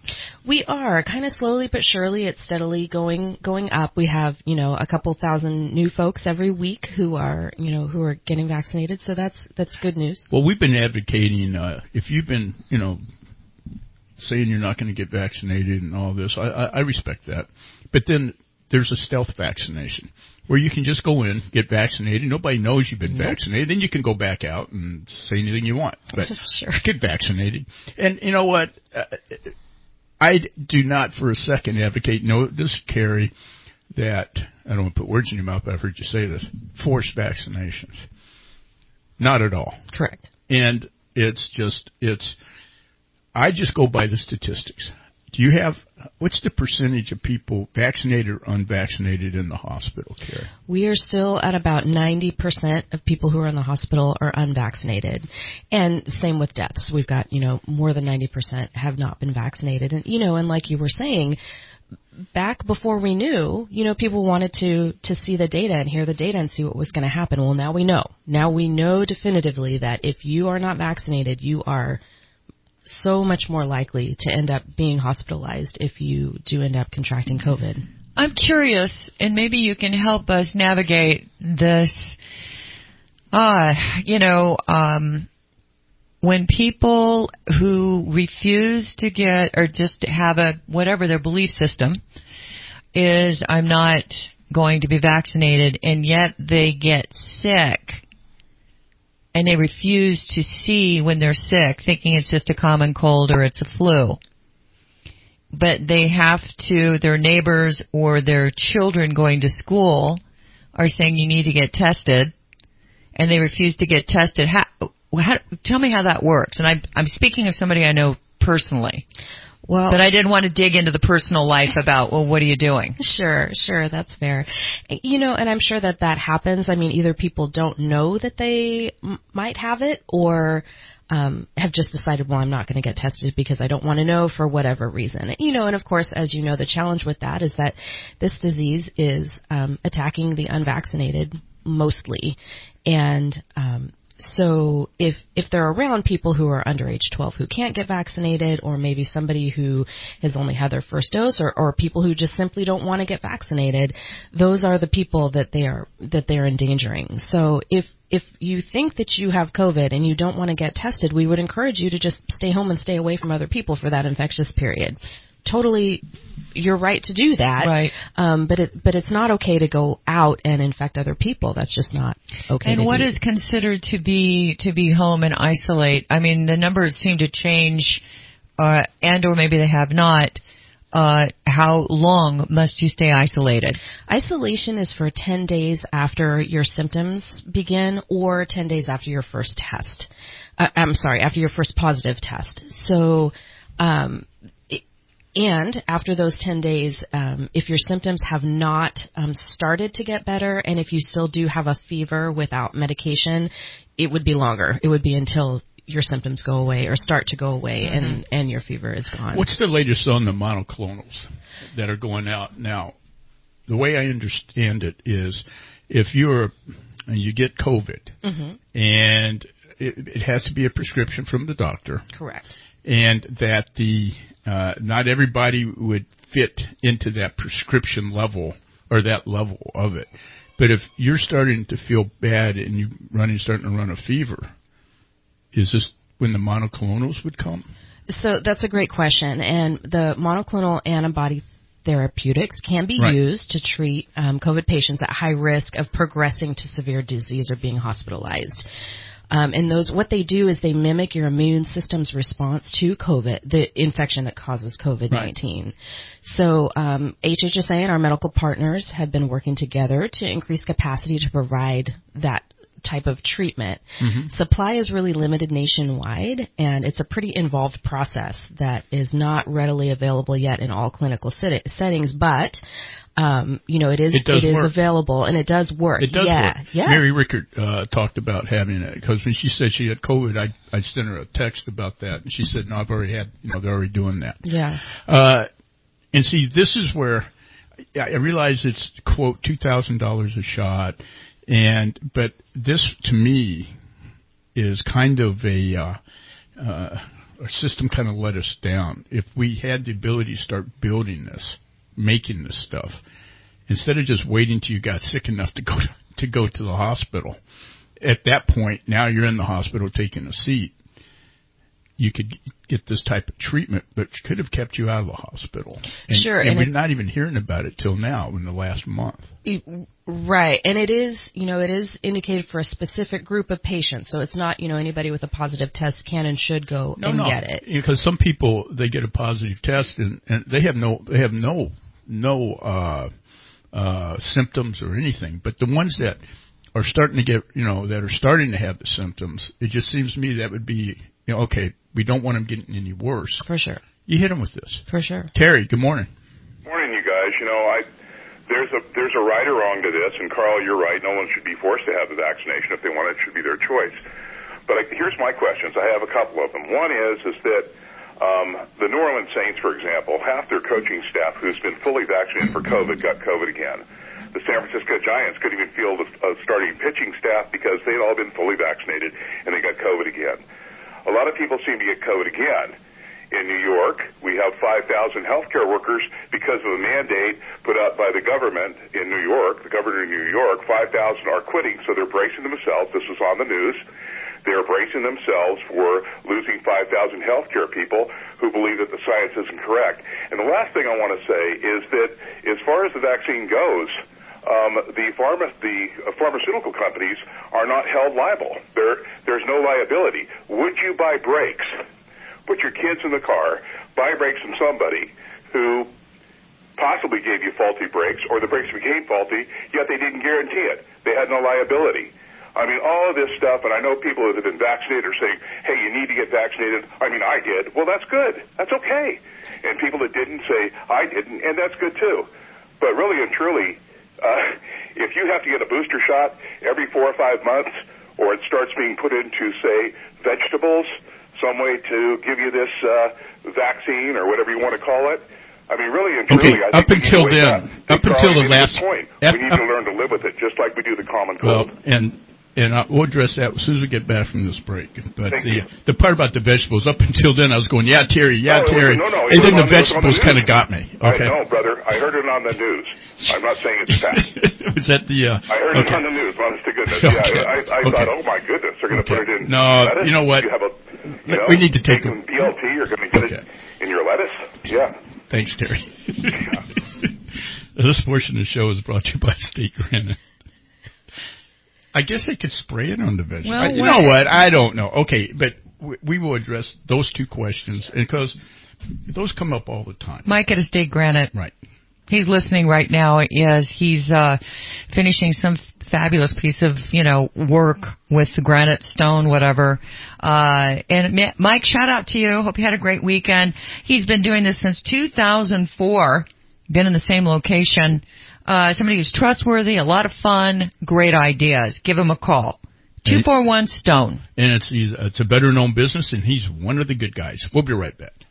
We are kind of slowly but surely. It's steadily going going up. We have, you know, a couple thousand new folks every week who are, you know, who are getting vaccinated. So that's that's good news. Well, we've been advocating uh, if you've been, you know, saying you're not going to get vaccinated and all this. I, I, I respect that, but then there's a stealth vaccination where you can just go in, get vaccinated. Nobody knows you've been nope. vaccinated. Then you can go back out and say anything you want. But sure. Get vaccinated. And you know what? Uh, I do not for a second advocate, no, this, Carrie, that, I don't want to put words in your mouth, but I've heard you say this, forced vaccinations. Not at all. Correct. And it's just, it's, I just go by the statistics. Do you have, what's the percentage of people vaccinated or unvaccinated in the hospital, Carrie? We are still at about ninety percent of people who are in the hospital are unvaccinated. And same with deaths. We've got, you know, more than ninety percent have not been vaccinated. And, you know, and like you were saying, back before we knew, you know, people wanted to, to see the data and hear the data and see what was going to happen. Well, now we know. Now we know definitively that if you are not vaccinated, you are so much more likely to end up being hospitalized if you do end up contracting COVID. I'm curious, and maybe you can help us navigate this, uh, you know, um, when people who refuse to get or just have a, whatever their belief system is, I'm not going to be vaccinated, and yet they get sick. And they refuse to see when they're sick, thinking it's just a common cold or it's a flu. But they have to, their neighbors or their children going to school are saying you need to get tested, and they refuse to get tested. How, how, tell me how that works. And I'm, I'm speaking of somebody I know personally. Well, but I didn't want to dig into the personal life about, well, what are you doing? Sure, sure, that's fair. You know, and I'm sure that that happens. I mean, either people don't know that they m- might have it, or um, have just decided, well, I'm not going to get tested because I don't want to know for whatever reason. You know, and of course, as you know, the challenge with that is that this disease is um, attacking the unvaccinated mostly, and um So if if they're around people who are under age twelve who can't get vaccinated, or maybe somebody who has only had their first dose, or, or people who just simply don't want to get vaccinated, those are the people that they are that they're endangering. So if if you think that you have COVID and you don't want to get tested, we would encourage you to just stay home and stay away from other people for that infectious period. Totally, you're right to do that. Right. Um, but it, but it's not okay to go out and infect other people. That's just not okay. And to what do. is considered to be to be home and isolate? I mean, the numbers seem to change, uh, and or maybe they have not. Uh, how long must you stay isolated? Isolation is for ten days after your symptoms begin, or ten days after your first test. Uh, I'm sorry, after your first positive test. So. Um, And after those ten days, um, if your symptoms have not um, started to get better, and if you still do have a fever without medication, it would be longer. It would be until your symptoms go away or start to go away, mm-hmm. and, and your fever is gone. What's the latest on the monoclonals that are going out now? The way I understand it is if you're you get COVID, mm-hmm. and it, it has to be a prescription from the doctor. Correct. And that the uh, not everybody would fit into that prescription level or that level of it. But if you're starting to feel bad and you're running, starting to run a fever, is this when the monoclonals would come? So that's a great question. And the monoclonal antibody therapeutics can be right. used to treat um, COVID patients at high risk of progressing to severe disease or being hospitalized. Um, and those, what they do is they mimic your immune system's response to COVID, the infection that causes COVID nineteen. Right. So um, H H S A and our medical partners have been working together to increase capacity to provide that type of treatment. Mm-hmm. Supply is really limited nationwide, and it's a pretty involved process that is not readily available yet in all clinical set- settings, but Um, you know, it is it, it is work. available, and it does work. It does yeah. work. Yeah. Mary Rickard uh, talked about having it, because when she said she had COVID, I I sent her a text about that, and she said, no, I've already had, you know, they're already doing that. Yeah. Uh, and see, this is where I realize it's, quote, two thousand dollars a shot, and but this, to me, is kind of a, uh, uh, our system kind of let us down. If we had the ability to start building this, making this stuff, instead of just waiting till you got sick enough to go to, to go to the hospital, at that point, now you're in the hospital taking a seat. You could get this type of treatment, but could have kept you out of the hospital. And, sure. And, and we're it, not even hearing about it till now in the last month. Right. And it is, you know, it is indicated for a specific group of patients. So it's not, you know, anybody with a positive test can and should go no, and no. get it. Because some people, they get a positive test and, and they have no, they have no, no, uh, uh, symptoms or anything. But the ones that are starting to get, you know, that are starting to have the symptoms, it just seems to me that would be, you know, okay, we don't want them getting any worse. For sure. You hit them with this. For sure. Terry, good morning. Morning, you guys. You know, I there's a there's a right or wrong to this, and Carl, you're right. No one should be forced to have the vaccination. If they want it, it should be their choice. But I, here's my questions. I have a couple of them. One is is that um, the New Orleans Saints, for example, half their coaching staff who's been fully vaccinated for COVID got COVID again. The San Francisco Giants couldn't even field a, a starting pitching staff because they'd all been fully vaccinated, and they got COVID again. A lot of people seem to get COVID again. In New York, we have five thousand healthcare workers because of a mandate put out by the government in New York, the governor in New York, five thousand are quitting. So they're bracing themselves. This was on the news. They're bracing themselves for losing five thousand healthcare people who believe that the science isn't correct. And the last thing I want to say is that as far as the vaccine goes, Um, the, pharma, the pharmaceutical companies are not held liable. There, there's no liability. Would you buy brakes, put your kids in the car, buy brakes from somebody who possibly gave you faulty brakes, or the brakes became faulty, yet they didn't guarantee it? They had no liability. I mean, all of this stuff, and I know people that have been vaccinated are saying, hey, you need to get vaccinated. I mean, I did. Well, that's good. That's okay. And people that didn't say, I didn't, and that's good too. But really and truly, Uh, if you have to get a booster shot every four or five months, or it starts being put into, say, vegetables, some way to give you this uh, vaccine or whatever you want to call it, I mean, really and truly, okay, I think up until then, up, up until the last point, F, we need up, to learn to live with it, just like we do the common well, cold. and and I, we'll address that as soon as we get back from this break. But Thank the you. the part about the vegetables, up until then, I was going, yeah, Terry, yeah, no, Terry, no, no, and then the on, vegetables the kind of got me. Okay, I know, brother. I heard it on the news. I'm not saying it's fact. Was that the? Uh, I heard okay. it on the news. Honest to goodness. Okay. Yeah, I, I, I okay. thought, oh my goodness, they're going to okay. put it in. No, lettuce? you know what? You have a, you know, we need to take a B L T. You're going to get okay. it in your lettuce. Yeah. Thanks, Terry. This portion of the show is brought to you by State Granite. I guess they could spray it on the vegetables. Well, I, you know what? I don't know. Okay, but we, we will address those two questions because those come up all the time. Mike at Estate Granite. Right. He's listening right now as he's uh, finishing some fabulous piece of, you know, work with the granite stone, whatever. Uh, and Mike, shout out to you. Hope you had a great weekend. He's been doing this since two thousand four, been in the same location. Uh, somebody who's trustworthy, a lot of fun, great ideas. Give him a call. two four one STONE. And it's, it's a better known business, and he's one of the good guys. We'll be right back.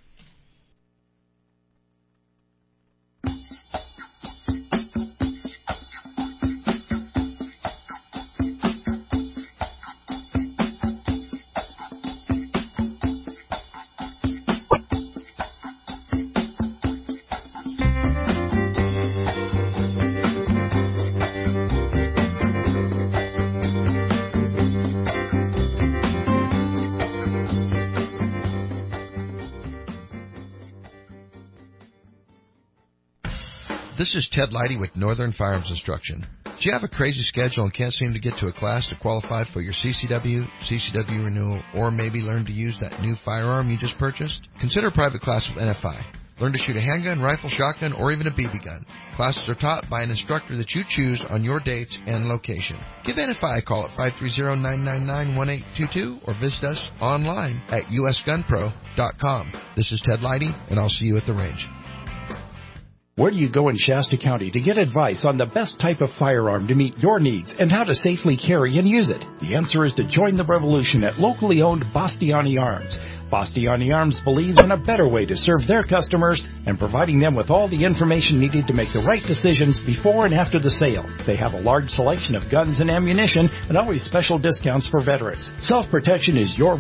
This is Ted Leidy with Northern Firearms Instruction. Do you have a crazy schedule and can't seem to get to a class to qualify for your C C W, C C W renewal, or maybe learn to use that new firearm you just purchased? Consider a private class with N F I. Learn to shoot a handgun, rifle, shotgun, or even a B B gun. Classes are taught by an instructor that you choose on your dates and location. Give N F I a call at five three zero, nine nine nine, one eight two two or visit us online at U S gun pro dot com. This is Ted Leidy, and I'll see you at the range. Where do you go in Shasta County to get advice on the best type of firearm to meet your needs and how to safely carry and use it? The answer is to join the revolution at locally owned Bastiani Arms. Bastiani Arms believes in a better way to serve their customers and providing them with all the information needed to make the right decisions before and after the sale. They have a large selection of guns and ammunition and always special discounts for veterans. Self-protection is your right.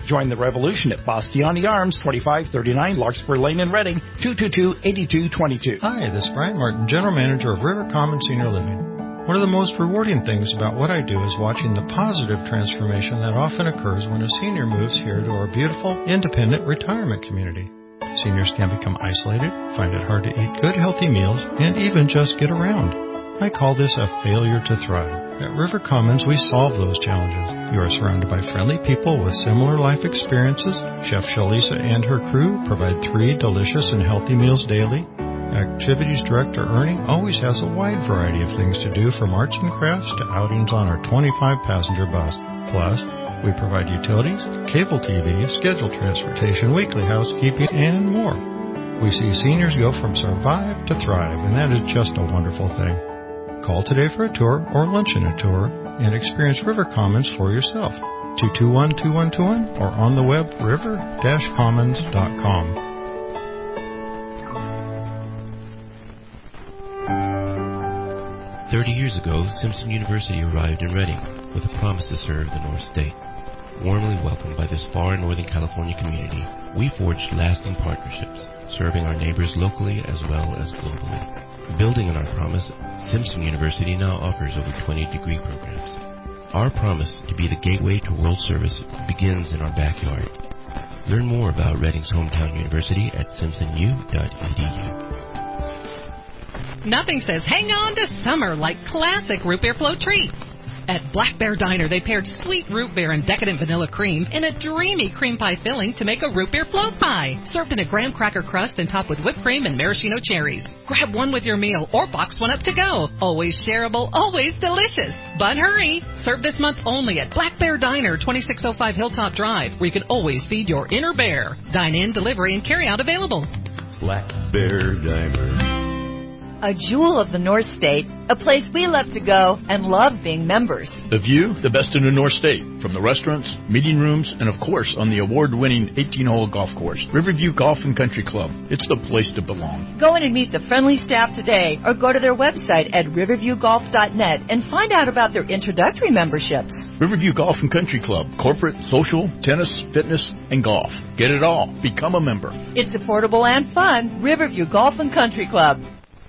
Join the revolution at Bastiani Arms, twenty-five thirty-nine Larkspur Lane in Reading, two two two, eight two two two. Hi, this is Brian Martin, General Manager of River Commons Senior Living. One of the most rewarding things about what I do is watching the positive transformation that often occurs when a senior moves here to our beautiful, independent retirement community. Seniors can become isolated, find it hard to eat good, healthy meals, and even just get around. I call this a failure to thrive. At River Commons, we solve those challenges. You are surrounded by friendly people with similar life experiences. Chef Shalisa and her crew provide three delicious and healthy meals daily. Activities Director Ernie always has a wide variety of things to do, from arts and crafts to outings on our twenty-five passenger bus. Plus, we provide utilities, cable T V, scheduled transportation, weekly housekeeping, and more. We see seniors go from survive to thrive, and that is just a wonderful thing. Call today for a tour or luncheon a tour and experience River Commons for yourself. two two one, two one two one or on the web river dash commons dot com. Thirty years ago, Simpson University arrived in Reading with a promise to serve the North State. Warmly welcomed by this far Northern California community, we forged lasting partnerships, serving our neighbors locally as well as globally. Building on our promise, Simpson University now offers over twenty degree programs. Our promise to be the gateway to world service begins in our backyard. Learn more about Reading's hometown university at simpson u dot e d u. Nothing says hang on to summer like classic root beer float treats. At Black Bear Diner, they paired sweet root beer and decadent vanilla cream in a dreamy cream pie filling to make a root beer float pie. Served in a graham cracker crust and topped with whipped cream and maraschino cherries. Grab one with your meal or box one up to go. Always shareable, always delicious. But hurry! Served this month only at Black Bear Diner, twenty-six oh five Hilltop Drive, where you can always feed your inner bear. Dine-in, delivery, and carry-out available. Black Bear Diner. A jewel of the North State, a place we love to go and love being members. The view, the best in the North State, from the restaurants, meeting rooms, and of course on the award-winning eighteen hole golf course, Riverview Golf and Country Club. It's the place to belong. Go in and meet the friendly staff today, or go to their website at riverview golf dot net and find out about their introductory memberships. Riverview Golf and Country Club, corporate, social, tennis, fitness, and golf. Get it all. Become a member. It's affordable and fun. Riverview Golf and Country Club.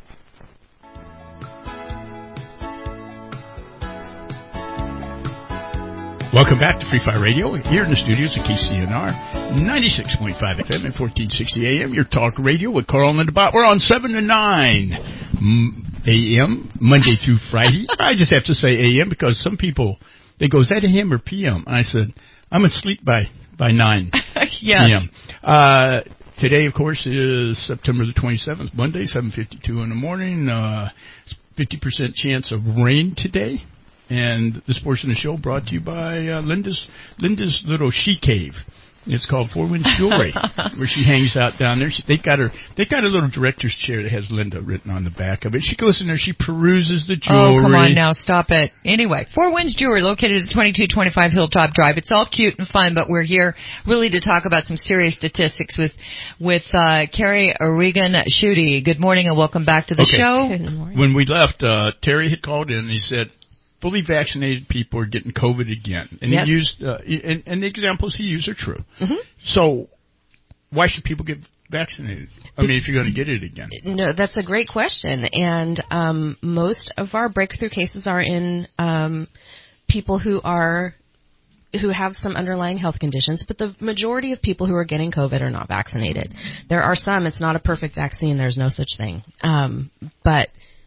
Welcome back to Free Fire Radio, here in the studios at K C N R, ninety-six point five F M and fourteen sixty A M, your talk radio with Carl and Linda Bott. We're on seven to nine A M, Monday through Friday. I just have to say A M because some people, they go, is that A M or P M? And I said, I'm asleep by, by nine yes. P M. Uh, today, of course, is September the twenty-seventh, Monday, seven fifty-two in the morning. Uh, fifty percent chance of rain today. And this portion of the show brought to you by uh, Linda's Linda's little she cave. It's called Four Winds Jewelry, where she hangs out down there. She, they got her. They got a little director's chair that has Linda written on the back of it. She goes in there. She peruses the jewelry. Oh, come on now, stop it. Anyway, Four Winds Jewelry, located at twenty-two twenty-five Hilltop Drive. It's all cute and fun, but we're here really to talk about some serious statistics with with uh, Carrie O'Regan Schutte. Good morning and welcome back to the okay. show. Good morning. When we left, uh, Terry had called in and he said, fully vaccinated people are getting COVID again. And yep. he used, uh, and, and the examples he used are true. Mm-hmm. So why should people get vaccinated? I mean, if you're going to get it again. No, that's a great question. And um, most of our breakthrough cases are in um, people who are who have some underlying health conditions, but the majority of people who are getting COVID are not vaccinated. There are some, it's not a perfect vaccine, there's no such thing. Um, but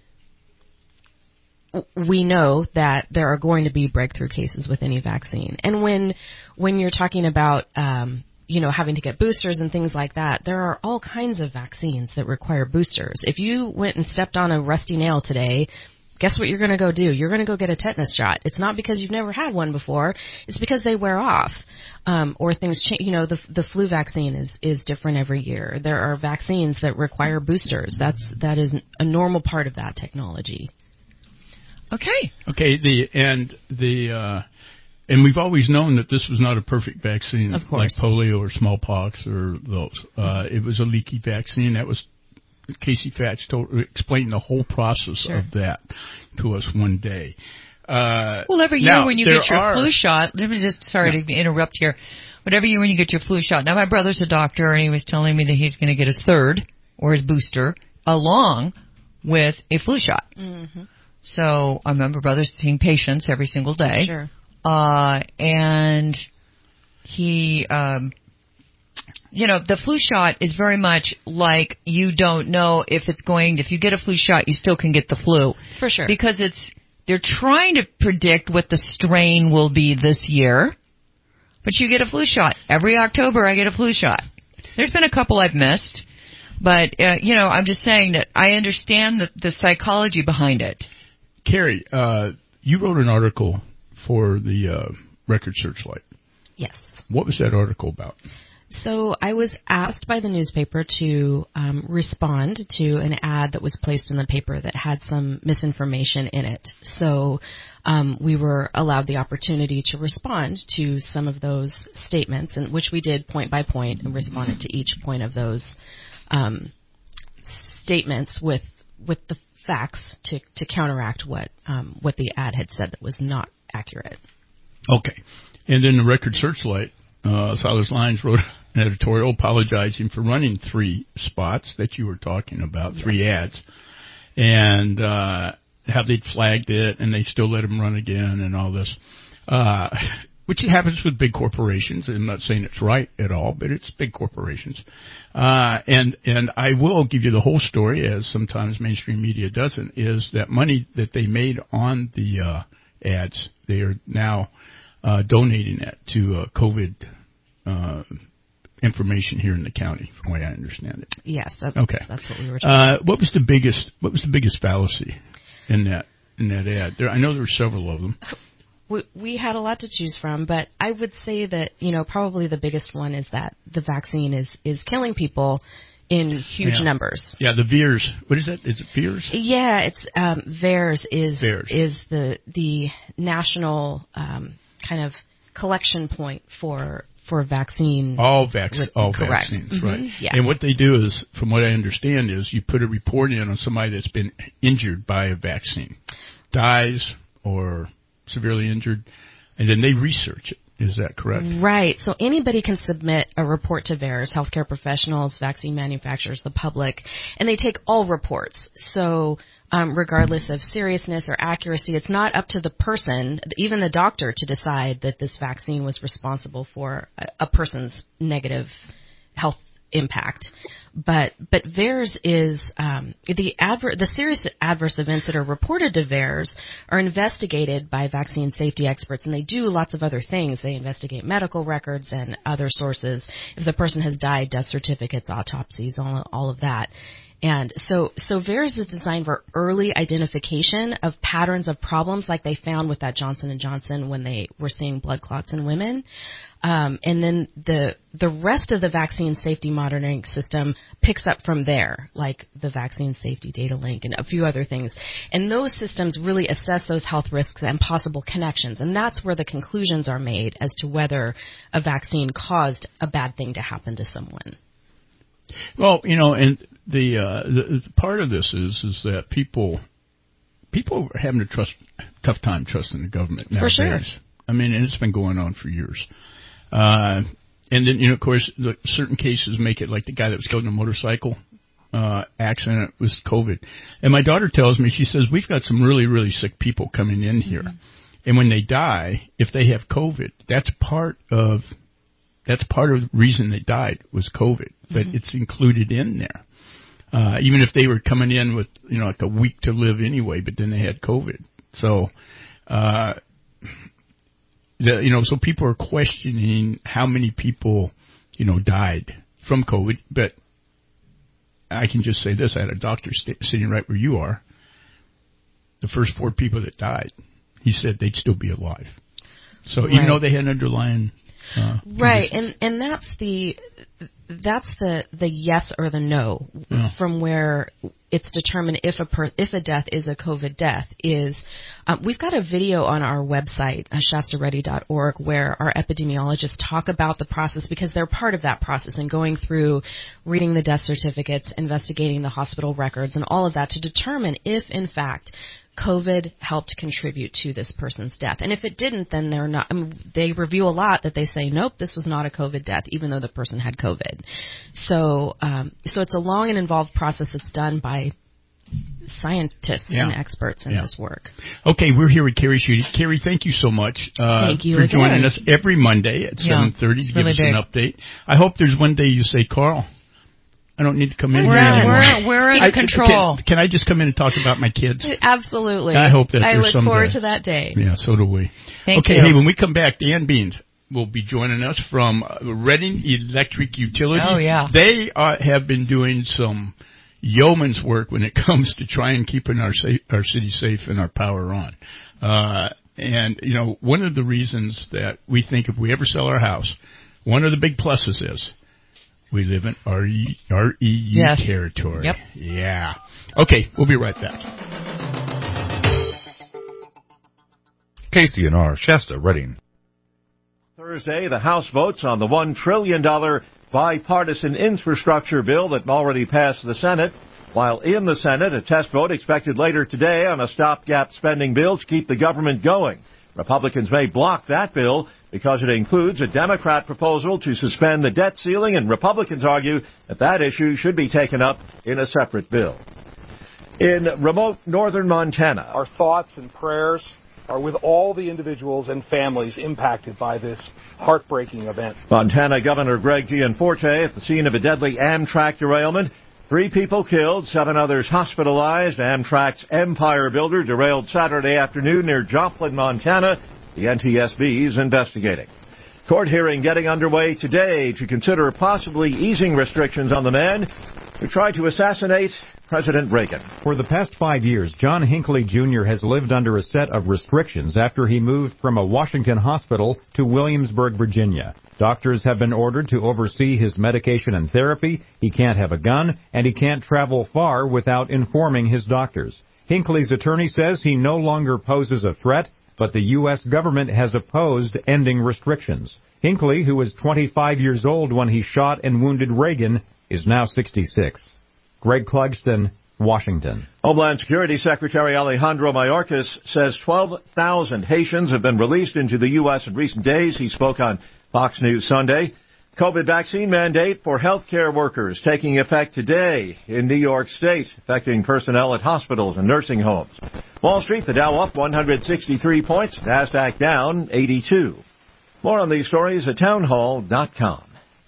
we know that there are going to be breakthrough cases with any vaccine. And when when you're talking about, um, you know, having to get boosters and things like that, there are all kinds of vaccines that require boosters. If you went and stepped on a rusty nail today, guess what you're going to go do? You're going to go get a tetanus shot. It's not because you've never had one before. It's because they wear off. Um, or things change. You know, the the flu vaccine is, is different every year. There are vaccines that require boosters. That's that is a normal part of that technology. Okay. Okay. The and the uh, and we've always known that this was not a perfect vaccine, of course, like polio or smallpox or those. Uh, it was a leaky vaccine. That was Casey Fatch told, explained the whole process sure. of that to us one day. Uh, well, every year now, when you get your are, flu shot, let me just sorry yeah. to interrupt here. whatever you when you get your flu shot. Now my brother's a doctor, and he was telling me that he's going to get his third or his booster along with a flu shot. Mm-hmm. So I remember brother's seeing patients every single day. Sure. Uh, and he, um, you know, the flu shot is very much like you don't know if it's going, if you get a flu shot, you still can get the flu. For sure. Because it's, they're trying to predict what the strain will be this year, but you get a flu shot. Every October I get a flu shot. There's been a couple I've missed, but, uh, you know, I'm just saying that I understand the, the psychology behind it. Carrie, uh, you wrote an article for the uh, Record Searchlight. Yes. What was that article about? So I was asked by the newspaper to um, respond to an ad that was placed in the paper that had some misinformation in it. So um, we were allowed the opportunity to respond to some of those statements, and which we did point by point and responded to each point of those um, statements with with the facts to, to counteract what um, what the ad had said that was not accurate. Okay. And then the Record Searchlight, uh, Silas Lyons wrote an editorial apologizing for running three spots that you were talking about, three ads, and uh, how they'd flagged it and they still let them run again and all this, uh, which happens with big corporations. I'm not saying it's right at all, but it's big corporations. Uh, and, and I will give you the whole story, as sometimes mainstream media doesn't, is that money that they made on the uh, ads, they are now uh, donating that to uh, COVID uh, information here in the county, from the way I understand it. Yes, that's, okay. that's what we were talking uh, What was the biggest, what was the biggest fallacy in that, in that ad? There, I know there were several of them. We, we had a lot to choose from, but I would say that, you know, probably the biggest one is that the vaccine is, is killing people in huge yeah. numbers. Yeah, the V A E R S. What is that? Is it V A E R S? Yeah, it's um, V A E R S is V A E R S. is the the national um, kind of collection point for for vaccine. All vac- with, all correct. vaccines, Mm-hmm. right? Yeah. And what they do is, from what I understand, is you put a report in on somebody that's been injured by a vaccine, dies or severely injured, and then they research it. Is that correct? Right. So anybody can submit a report to V A E R S, healthcare professionals, vaccine manufacturers, the public, and they take all reports. So um, regardless of seriousness or accuracy, it's not up to the person, even the doctor, to decide that this vaccine was responsible for a, a person's negative health impact. But but V A E R S is um, the adver- the serious adverse events that are reported to V A E R S are investigated by vaccine safety experts, and they do lots of other things. They investigate medical records and other sources. If the person has died, death certificates, autopsies, all all of that. And so, so V A E R S is designed for early identification of patterns of problems like they found with that Johnson and Johnson when they were seeing blood clots in women. Um, and then the the rest of the vaccine safety monitoring system picks up from there, like the vaccine safety data link and a few other things. And those systems really assess those health risks and possible connections. And that's where the conclusions are made as to whether a vaccine caused a bad thing to happen to someone. Well, you know, and the, uh, the, the part of this is is that people people are having a trust tough time trusting the government nowadays. For sure. I mean, and it's been going on for years. Uh, and then, you know, of course, the certain cases make it like the guy that was killed in a motorcycle uh, accident was COVID. And my daughter tells me, she says, we've got some really, really sick people coming in here. Mm-hmm. And when they die, if they have COVID, that's part of that's part of the reason they died was COVID. But mm-hmm. it's included in there. Uh, even if they were coming in with, you know, like a week to live anyway, but then they had COVID. So, uh, The, you know, so people are questioning how many people, you know, died from COVID. But I can just say this. I had a doctor st- sitting right where you are. The first four people that died, he said they'd still be alive. So right. even though they had an underlying uh, right, condition. and and that's the that's the the yes or the no yeah. from where it's determined if a per, if a death is a COVID death is. Um, we've got a video on our website, uh, Shasta Ready dot org, where our epidemiologists talk about the process because they're part of that process and going through reading the death certificates, investigating the hospital records, and all of that to determine if, in fact, COVID helped contribute to this person's death. And if it didn't, then they're not, I mean, they review a lot that they say, nope, this was not a COVID death, even though the person had COVID. So, um, so it's a long and involved process that's done by scientists yeah. and experts in yeah. this work. Okay, we're here with Carrie Schutte. Carrie, thank you so much uh, thank you for again. joining us every Monday at yeah, seven thirty to give really us big. an update. I hope there's one day you say, Carl, I don't need to come in we're, here anymore. We're, we're in I, control. Can, can I just come in and talk about my kids? Absolutely. I hope that I there's look some forward day. to that day. Yeah, so do we. Thank okay, you. hey, when we come back, Dan Beans will be joining us from uh, Reading Electric Utility. Oh, yeah. They uh, have been doing some yeoman's work when it comes to trying keeping our safe, our city safe and our power on. Uh, and, you know, one of the reasons that we think if we ever sell our house, one of the big pluses is we live in R E U yes. territory. Yep. Yeah. Okay, we'll be right back. K C N R, Shasta, Reading. Thursday, the House votes on the one trillion dollars bipartisan infrastructure bill that already passed the Senate. While in the Senate, a test vote expected later today on a stopgap spending bill to keep the government going. Republicans may block that bill because it includes a Democrat proposal to suspend the debt ceiling, and Republicans argue that that issue should be taken up in a separate bill. In remote northern Montana, our thoughts and prayers are with all the individuals and families impacted by this heartbreaking event. Montana Governor Greg Gianforte at the scene of a deadly Amtrak derailment. Three people killed, seven others hospitalized. Amtrak's Empire Builder derailed Saturday afternoon near Joplin, Montana. The N T S B is investigating. Court hearing getting underway today to consider possibly easing restrictions on the man who tried to assassinate President Reagan. For the past five years, John Hinckley Junior has lived under a set of restrictions after he moved from a Washington hospital to Williamsburg, Virginia. Doctors have been ordered to oversee his medication and therapy. He can't have a gun, and he can't travel far without informing his doctors. Hinckley's attorney says he no longer poses a threat, but the U S government has opposed ending restrictions. Hinckley, who was twenty-five years old when he shot and wounded Reagan, is now sixty-six. Greg Clugston, Washington. Homeland Security Secretary Alejandro Mayorkas says twelve thousand Haitians have been released into the U S in recent days. He spoke on Fox News Sunday. COVID vaccine mandate for healthcare workers taking effect today in New York State, affecting personnel at hospitals and nursing homes. Wall Street, the Dow up one hundred sixty-three points, NASDAQ down eighty-two. More on these stories at townhall dot com.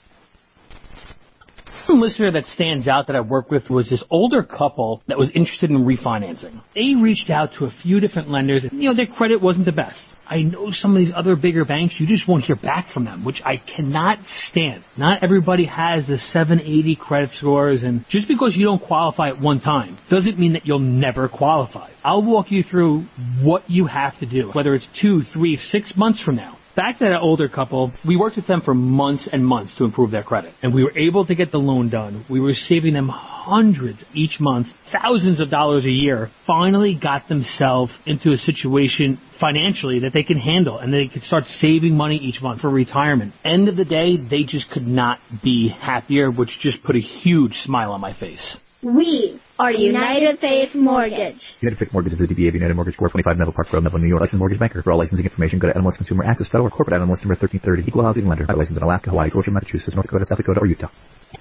One listener that stands out that I worked with was this older couple that was interested in refinancing. They reached out to a few different lenders. You know, their credit wasn't the best. I know some of these other bigger banks, you just won't hear back from them, which I cannot stand. Not everybody has the seven eighty credit scores, and just because you don't qualify at one time doesn't mean that you'll never qualify. I'll walk you through what you have to do, whether it's two, three, six months from now. Back to that older couple, we worked with them for months and months to improve their credit. And we were able to get the loan done. We were saving them hundreds each month, thousands of dollars a year, finally got themselves into a situation financially that they can handle, and they could start saving money each month for retirement. End of the day, they just could not be happier, which just put a huge smile on my face. We are United Faith Mortgage. United Faith Mortgage is a D B A of United Mortgage Corp, twenty-five Neville Park Road, Neville, New York. Licensed mortgage banker. For all licensing information, go to N M L S Consumer Access Federal or Corporate N M L S number thirteen thirty. Equal housing lender. Licensed in Alaska, Hawaii, Georgia, Massachusetts, North Dakota, South Dakota, or Utah.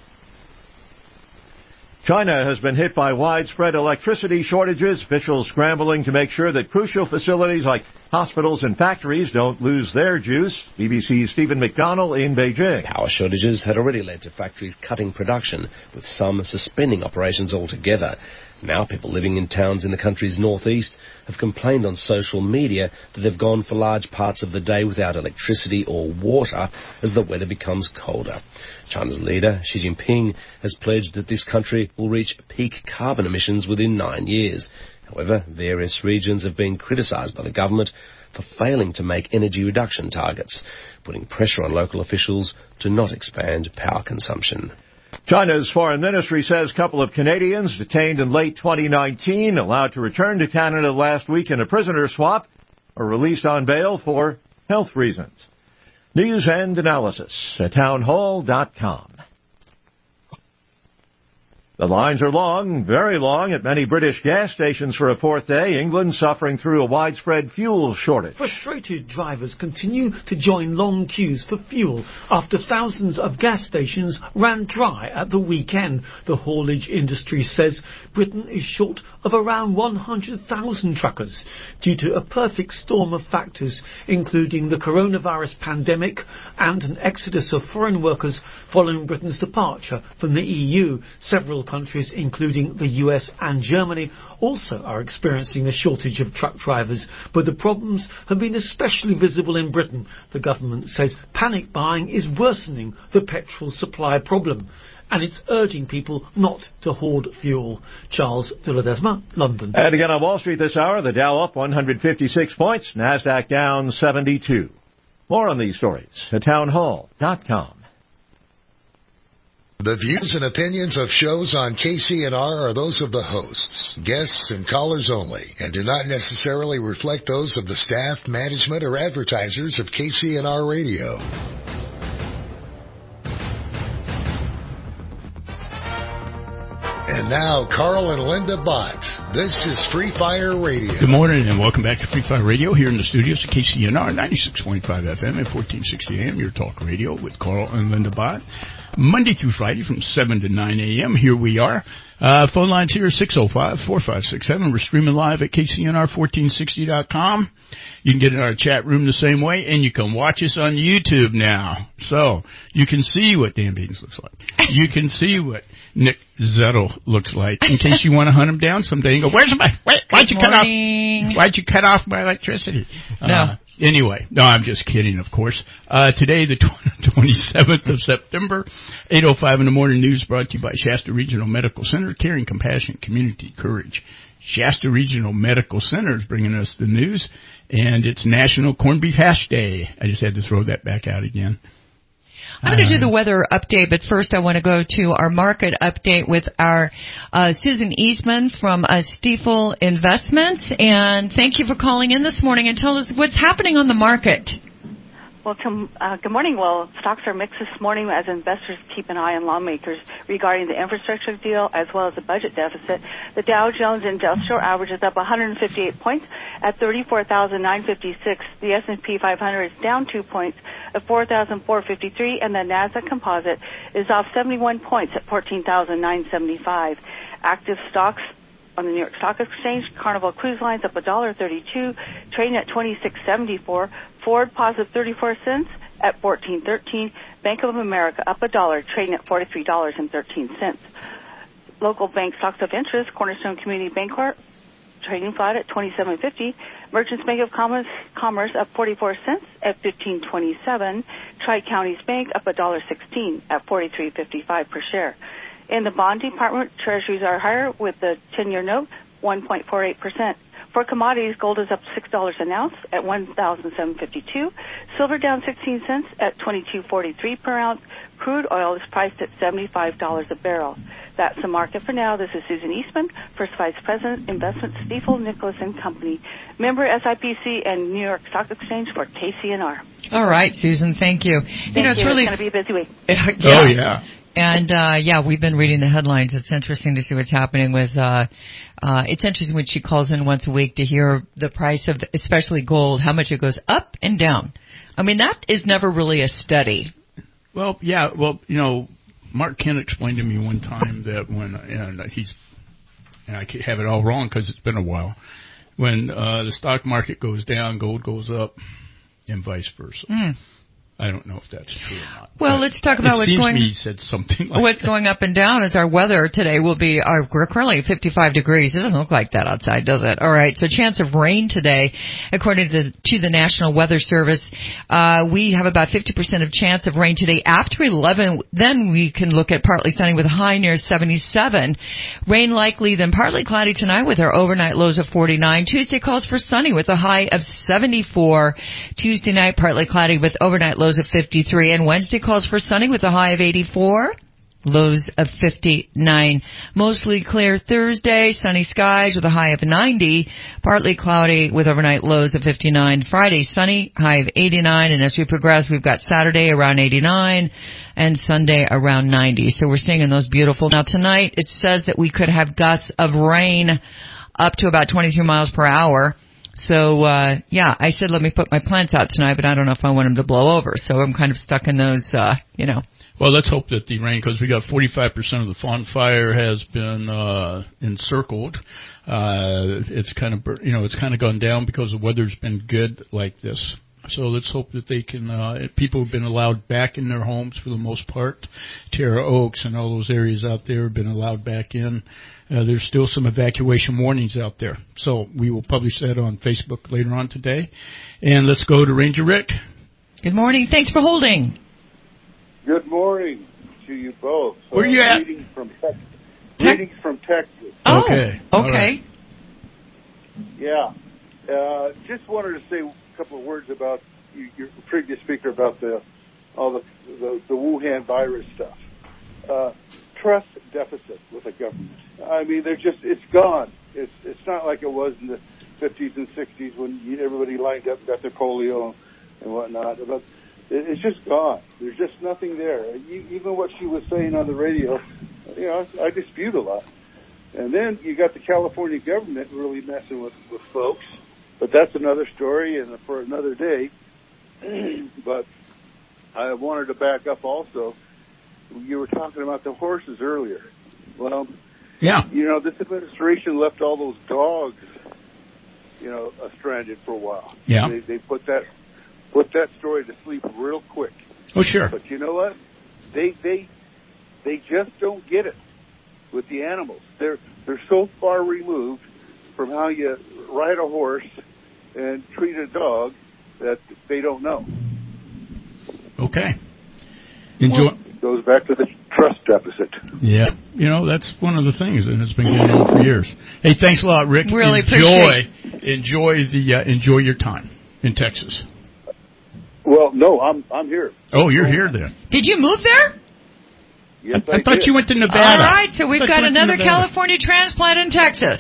China has been hit by widespread electricity shortages. Officials scrambling to make sure that crucial facilities like hospitals and factories don't lose their juice. B B C's Stephen McDonnell in Beijing. Power shortages had already led to factories cutting production, with some suspending operations altogether. Now people living in towns in the country's northeast have complained on social media that they've gone for large parts of the day without electricity or water as the weather becomes colder. China's leader, Xi Jinping, has pledged that this country will reach peak carbon emissions within nine years. However, various regions have been criticised by the government for failing to make energy reduction targets, putting pressure on local officials to not expand power consumption. China's foreign ministry says a couple of Canadians detained in late twenty nineteen, allowed to return to Canada last week in a prisoner swap, are released on bail for health reasons. News and analysis at townhall dot com. The lines are long, very long, at many British gas stations for a fourth day. England suffering through a widespread fuel shortage. Frustrated drivers continue to join long queues for fuel after thousands of gas stations ran dry at the weekend. The haulage industry says Britain is short of around one hundred thousand truckers due to a perfect storm of factors, including the coronavirus pandemic and an exodus of foreign workers following Britain's departure from the E U. Several countries, including the U S and Germany, also are experiencing a shortage of truck drivers, but the problems have been especially visible in Britain. The government says panic buying is worsening the petrol supply problem, and it's urging people not to hoard fuel. Charles de Ledesma, London. And again on Wall Street this hour, the Dow up one hundred fifty-six points, NASDAQ down seventy-two. More on these stories at townhall dot com. The views and opinions of shows on K C N R are those of the hosts, guests, and callers only, and do not necessarily reflect those of the staff, management, or advertisers of K C N R Radio. And now, Carl and Linda Bott. This is Free Fire Radio. Good morning and welcome back to Free Fire Radio here in the studios of K C N R ninety-six point five F M and fourteen sixty A M, your talk radio with Carl and Linda Bott. Monday through Friday from seven to nine A M. Here we are. Uh, phone lines here six oh five, four five six seven. We're streaming live at K C N R fourteen sixty dot com. You can get in our chat room the same way, and you can watch us on YouTube now. So you can see what Dan Beans looks like. You can see what Nick Zettel looks like in case you want to hunt him down someday and go, where's my, wait, why'd you cut off, why'd you cut off my electricity? No. Uh, Anyway, no, I'm just kidding, of course. Uh, today, the twenty-seventh of September, eight oh five in the morning news brought to you by Shasta Regional Medical Center, caring, compassion, community, courage. Shasta Regional Medical Center is bringing us the news, and it's National Corned Beef Hash Day. I just had to throw that back out again. I'm going to do the weather update, but first I want to go to our market update with our uh, Susan Eastman from uh, Stifel Investments. And thank you for calling in this morning and tell us what's happening on the market. Well, to, uh, good morning. Well, stocks are mixed this morning as investors keep an eye on lawmakers regarding the infrastructure deal as well as the budget deficit. The Dow Jones Industrial Average is up one hundred fifty-eight points at thirty-four thousand nine hundred fifty-six. The S and P five hundred is down two points at four thousand four hundred fifty-three, and the Nasdaq Composite is off seventy-one points at fourteen thousand nine hundred seventy-five. Active stocks on the New York Stock Exchange, Carnival Cruise Lines up one dollar thirty-two, trading at twenty-six seventy-four. Ford positive thirty-four cents at fourteen thirteen. Bank of America up a dollar, trading at forty-three dollars and thirteen cents. Local bank stocks of interest, Cornerstone Community Bancorp trading flat at twenty-seven fifty. Merchants Bank of Commerce, Commerce up forty-four cents at fifteen twenty-seven. Tri-Counties Bank up a dollar sixteen at forty-three fifty-five per share. In the bond department, treasuries are higher with the ten-year note one point four eight percent. For commodities, gold is up six dollars an ounce at one thousand seven hundred fifty-two. Silver down sixteen cents at twenty-two forty-three per ounce. Crude oil is priced at seventy-five dollars a barrel. That's the market for now. This is Susan Eastman, First Vice President, Investment, Stifel, Nicholas and Company. Member S I P C and New York Stock Exchange for K C N R. All right, Susan, thank you. Thank you know, it's you. really It's going to be a busy week. yeah. Oh, yeah. And, uh, yeah, we've been reading the headlines. It's interesting to see what's happening with, uh, uh, it's interesting when she calls in once a week to hear the price of, especially gold, how much it goes up and down. I mean, that is never really a study. Well, yeah, well, you know, Mark Kent explained to me one time that when, and he's, and I have it all wrong because it's been a while, when, uh, the stock market goes down, gold goes up, and vice versa. Mm. I don't know if that's true or not. Well, let's talk about what's going. He said something like what's that. going up and down is our weather today will be. Our, we're currently at fifty-five degrees. It doesn't look like that outside, does it? All right. So, chance of rain today, according to, to the National Weather Service, uh, we have about fifty percent of chance of rain today. After eleven, then we can look at partly sunny with a high near seventy-seven. Rain likely, then partly cloudy tonight with our overnight lows of forty-nine. Tuesday calls for sunny with a high of seventy-four. Tuesday night partly cloudy with overnight lows of fifty-three, and Wednesday calls for sunny with a high of eighty-four. Lows of fifty-nine. Mostly clear Thursday, sunny skies with a high of ninety. Partly cloudy with overnight lows of fifty-nine. Friday, sunny, high of eighty-nine. And as we progress, we've got Saturday around eighty-nine and Sunday around ninety. So we're seeing those beautiful. Now tonight, it says that we could have gusts of rain up to about twenty-two miles per hour. So, uh, yeah, I said let me put my plants out tonight, but I don't know if I want them to blow over. So I'm kind of stuck in those, uh, you know. Well, let's hope that the rain, because we got forty-five percent of the fawn fire has been uh, encircled. Uh, it's kind of, you know, it's kind of gone down because the weather's been good like this. So let's hope that they can, uh, people have been allowed back in their homes for the most part. Terra Oaks and all those areas out there have been allowed back in. Uh, there's still some evacuation warnings out there. So we will publish that on Facebook later on today. And let's go to Ranger Rick. Good morning. Thanks for holding. Good morning to you both. Where are you at? Greetings from Texas. Greetings from Texas. Oh, okay. Okay. Right. Yeah. Uh, just wanted to say a couple of words about you, your previous speaker about the all the the, the Wuhan virus stuff. Uh, trust deficit with the government. I mean, they're just it's gone. It's it's not like it was in the fifties and sixties when everybody lined up and got their polio and whatnot. But it's just gone. There's just nothing there. Even what she was saying on the radio, you know, I dispute a lot. And then you got the California government really messing with, with folks. But that's another story and for another day. But I wanted to back up also. You were talking about the horses earlier. Well, yeah. You know, this administration left all those dogs, you know, uh, stranded for a while. Yeah. They, they put that put that story to sleep real quick. Oh, sure. But you know what? They they they just don't get it with the animals. They're they're so far removed from how you ride a horse and treat a dog that they don't know. Okay. Enjoy. Well, it goes back to the trust deficit. Yeah. You know, that's one of the things, and it's been going on for years. Hey, thanks a lot, Rick. Really enjoy, appreciate enjoy the uh, enjoy your time in Texas. Well, no, I'm I'm here. Oh, you're here then. Did you move there? Yes, I, I, I thought did. you went to Nevada. All right, so we've I got thought you went to another Nevada. California transplant in Texas.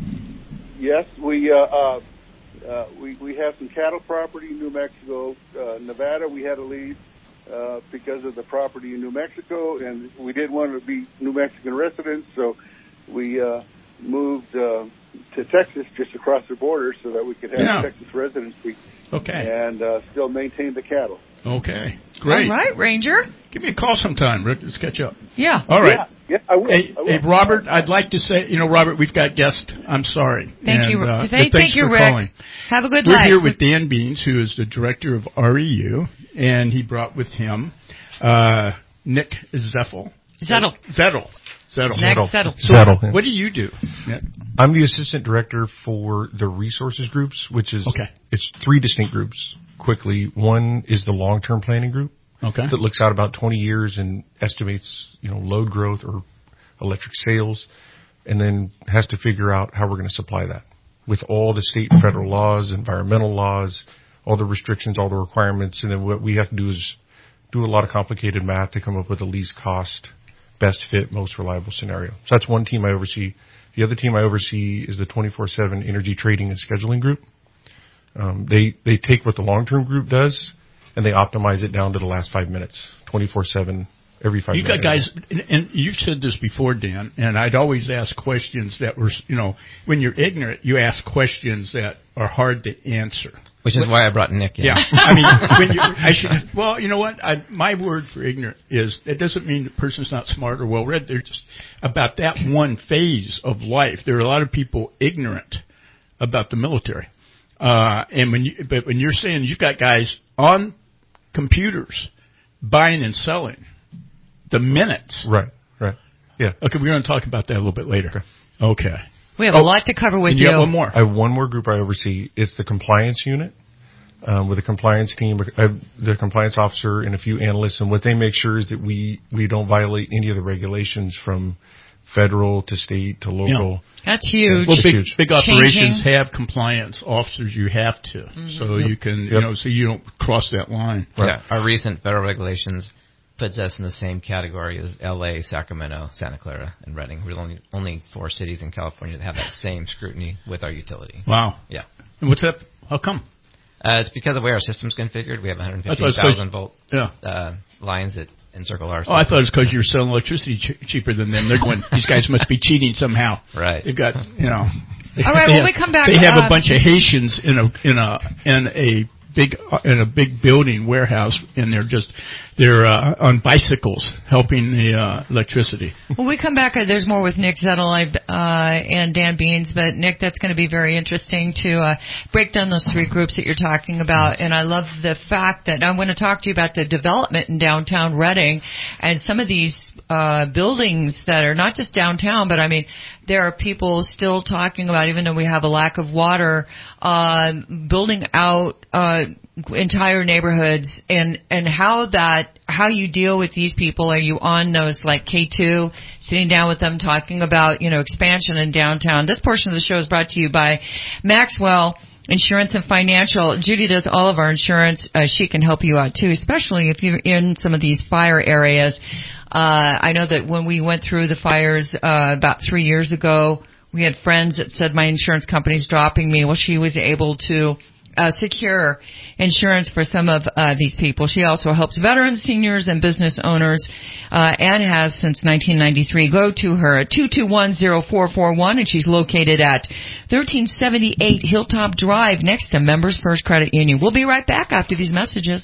Yes, we uh, uh, uh, we we have some cattle property in New Mexico, uh, Nevada. We had to leave uh, because of the property in New Mexico, and we didn't want to be New Mexican residents, so we uh, moved uh, to Texas, just across the border, so that we could have Yeah. Texas residency. Okay. And uh, still maintain the cattle. Okay. Great. All right, Ranger. Give me a call sometime, Rick. Let's catch up. Yeah. All right. Yeah, yeah I will. Hey, I will. hey, Robert, I'd like to say, you know, Robert, we've got guests. I'm sorry. Thank and, you. Uh, Thank, but thanks thank you, for Rick. calling. Have a good We're life. here with Dan Beans, who is the director of R E U, and he brought with him uh, Nick Zettel. Zettel. Zettel. Zettel. Next, Zettel. So Zettel. What do you do, Nick? I'm the assistant director for the resources groups, which is Okay. it's three distinct groups. Quickly, one is the long-term planning group Okay. that looks out about twenty years and estimates, you know, load growth or electric sales, and then has to figure out how we're going to supply that with all the state and federal laws, environmental laws, all the restrictions, all the requirements, and then what we have to do is do a lot of complicated math to come up with the least cost, best fit, most reliable scenario. So that's one team I oversee. The other team I oversee is the twenty-four seven Energy Trading and Scheduling Group. Um, they, they take what the long-term group does and they optimize it down to the last five minutes, twenty-four seven, every five You minutes. got guys, and, and you've said this before, Dan, and I'd always ask questions that were, you know, when you're ignorant, you ask questions that are hard to answer. Which is When- why I brought Nick in. Yeah, I mean, when you, I should. Well, you know what? I, my word for ignorant is it doesn't mean the person's not smart or well read. They're just about that one phase of life. There are a lot of people ignorant about the military, uh, and when you, but when you're saying you've got guys on computers buying and selling the minutes, right? Right. Yeah. Okay, we're going to talk about that a little bit later. Okay. okay. We have a lot to cover with And you. you have one more. I have one more group I oversee. It's the compliance unit um, with a compliance team, I have the compliance officer, and a few analysts. And what they make sure is that we, we don't violate any of the regulations from federal to state to local. Yeah. That's huge. Well, It's big, huge. big operations have compliance officers. You have to, Mm-hmm. so Yep. you can, Yep. you know, so you don't cross that line. Yeah, our recent federal regulations puts us in the same category as L A, Sacramento, Santa Clara, and Redding. We're the only, only four cities in California that have that same scrutiny with our utility. Wow. Yeah. And what's that? How come? Uh, it's because of the way our system's configured. We have one hundred fifteen thousand volt yeah. uh, lines that encircle our Oh, I thought it was because you're selling electricity ch- cheaper than them. They're going, these guys must be cheating somehow. Right. They've got, you know. They, All right, they when have, we come back... They have uh, a bunch of Haitians in a in a in a big in a big building warehouse, and they're just they're uh, on bicycles helping the uh, electricity. When we come back, uh, there's more with Nick Zetterlein uh, and Dan Beans. But Nick, that's going to be very interesting to uh, break down those three groups that you're talking about. And I love the fact that I'm going to talk to you about the development in downtown Redding and some of these uh, buildings that are not just downtown, but I mean, there are people still talking about, even though we have a lack of water, uh, building out uh, entire neighborhoods, and and how that how you deal with these people. Are you on those like K two, sitting down with them, talking about, you know, expansion in downtown? This portion of the show is brought to you by Maxwell Insurance and Financial. Judy does all of our insurance. Uh, she can help you out too, especially if you're in some of these fire areas. Uh, I know that when we went through the fires uh, about three years ago, we had friends that said my insurance company's dropping me. Well, she was able to uh, secure insurance for some of uh, these people. She also helps veterans, seniors, and business owners, uh, and has since nineteen ninety-three. Go to her at two two one, zero four four one, and she's located at thirteen seventy-eight Hilltop Drive next to Members First Credit Union. We'll be right back after these messages.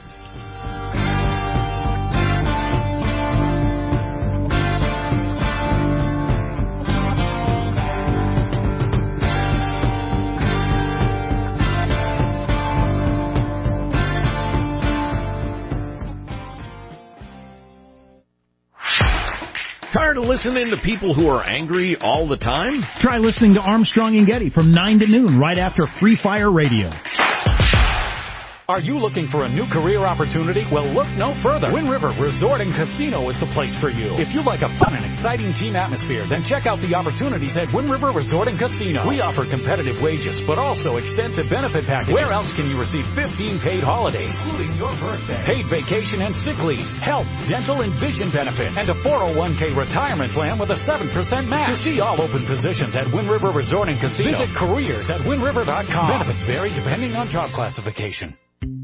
Tired of listening to people who are angry all the time? Try listening to Armstrong and Getty from nine to noon right after Free Fire Radio. Are you looking for a new career opportunity? Well, look no further. Wind River Resort and Casino is the place for you. If you like a fun and exciting team atmosphere, then check out the opportunities at Wind River Resort and Casino. We offer competitive wages, but also extensive benefit packages. Where else can you receive fifteen paid holidays, including your birthday, paid vacation and sick leave, health, dental, and vision benefits, and a four oh one k retirement plan with a seven percent match? To see all open positions at Wind River Resort and Casino, visit careers at wind river dot com. Benefits vary depending on job classification.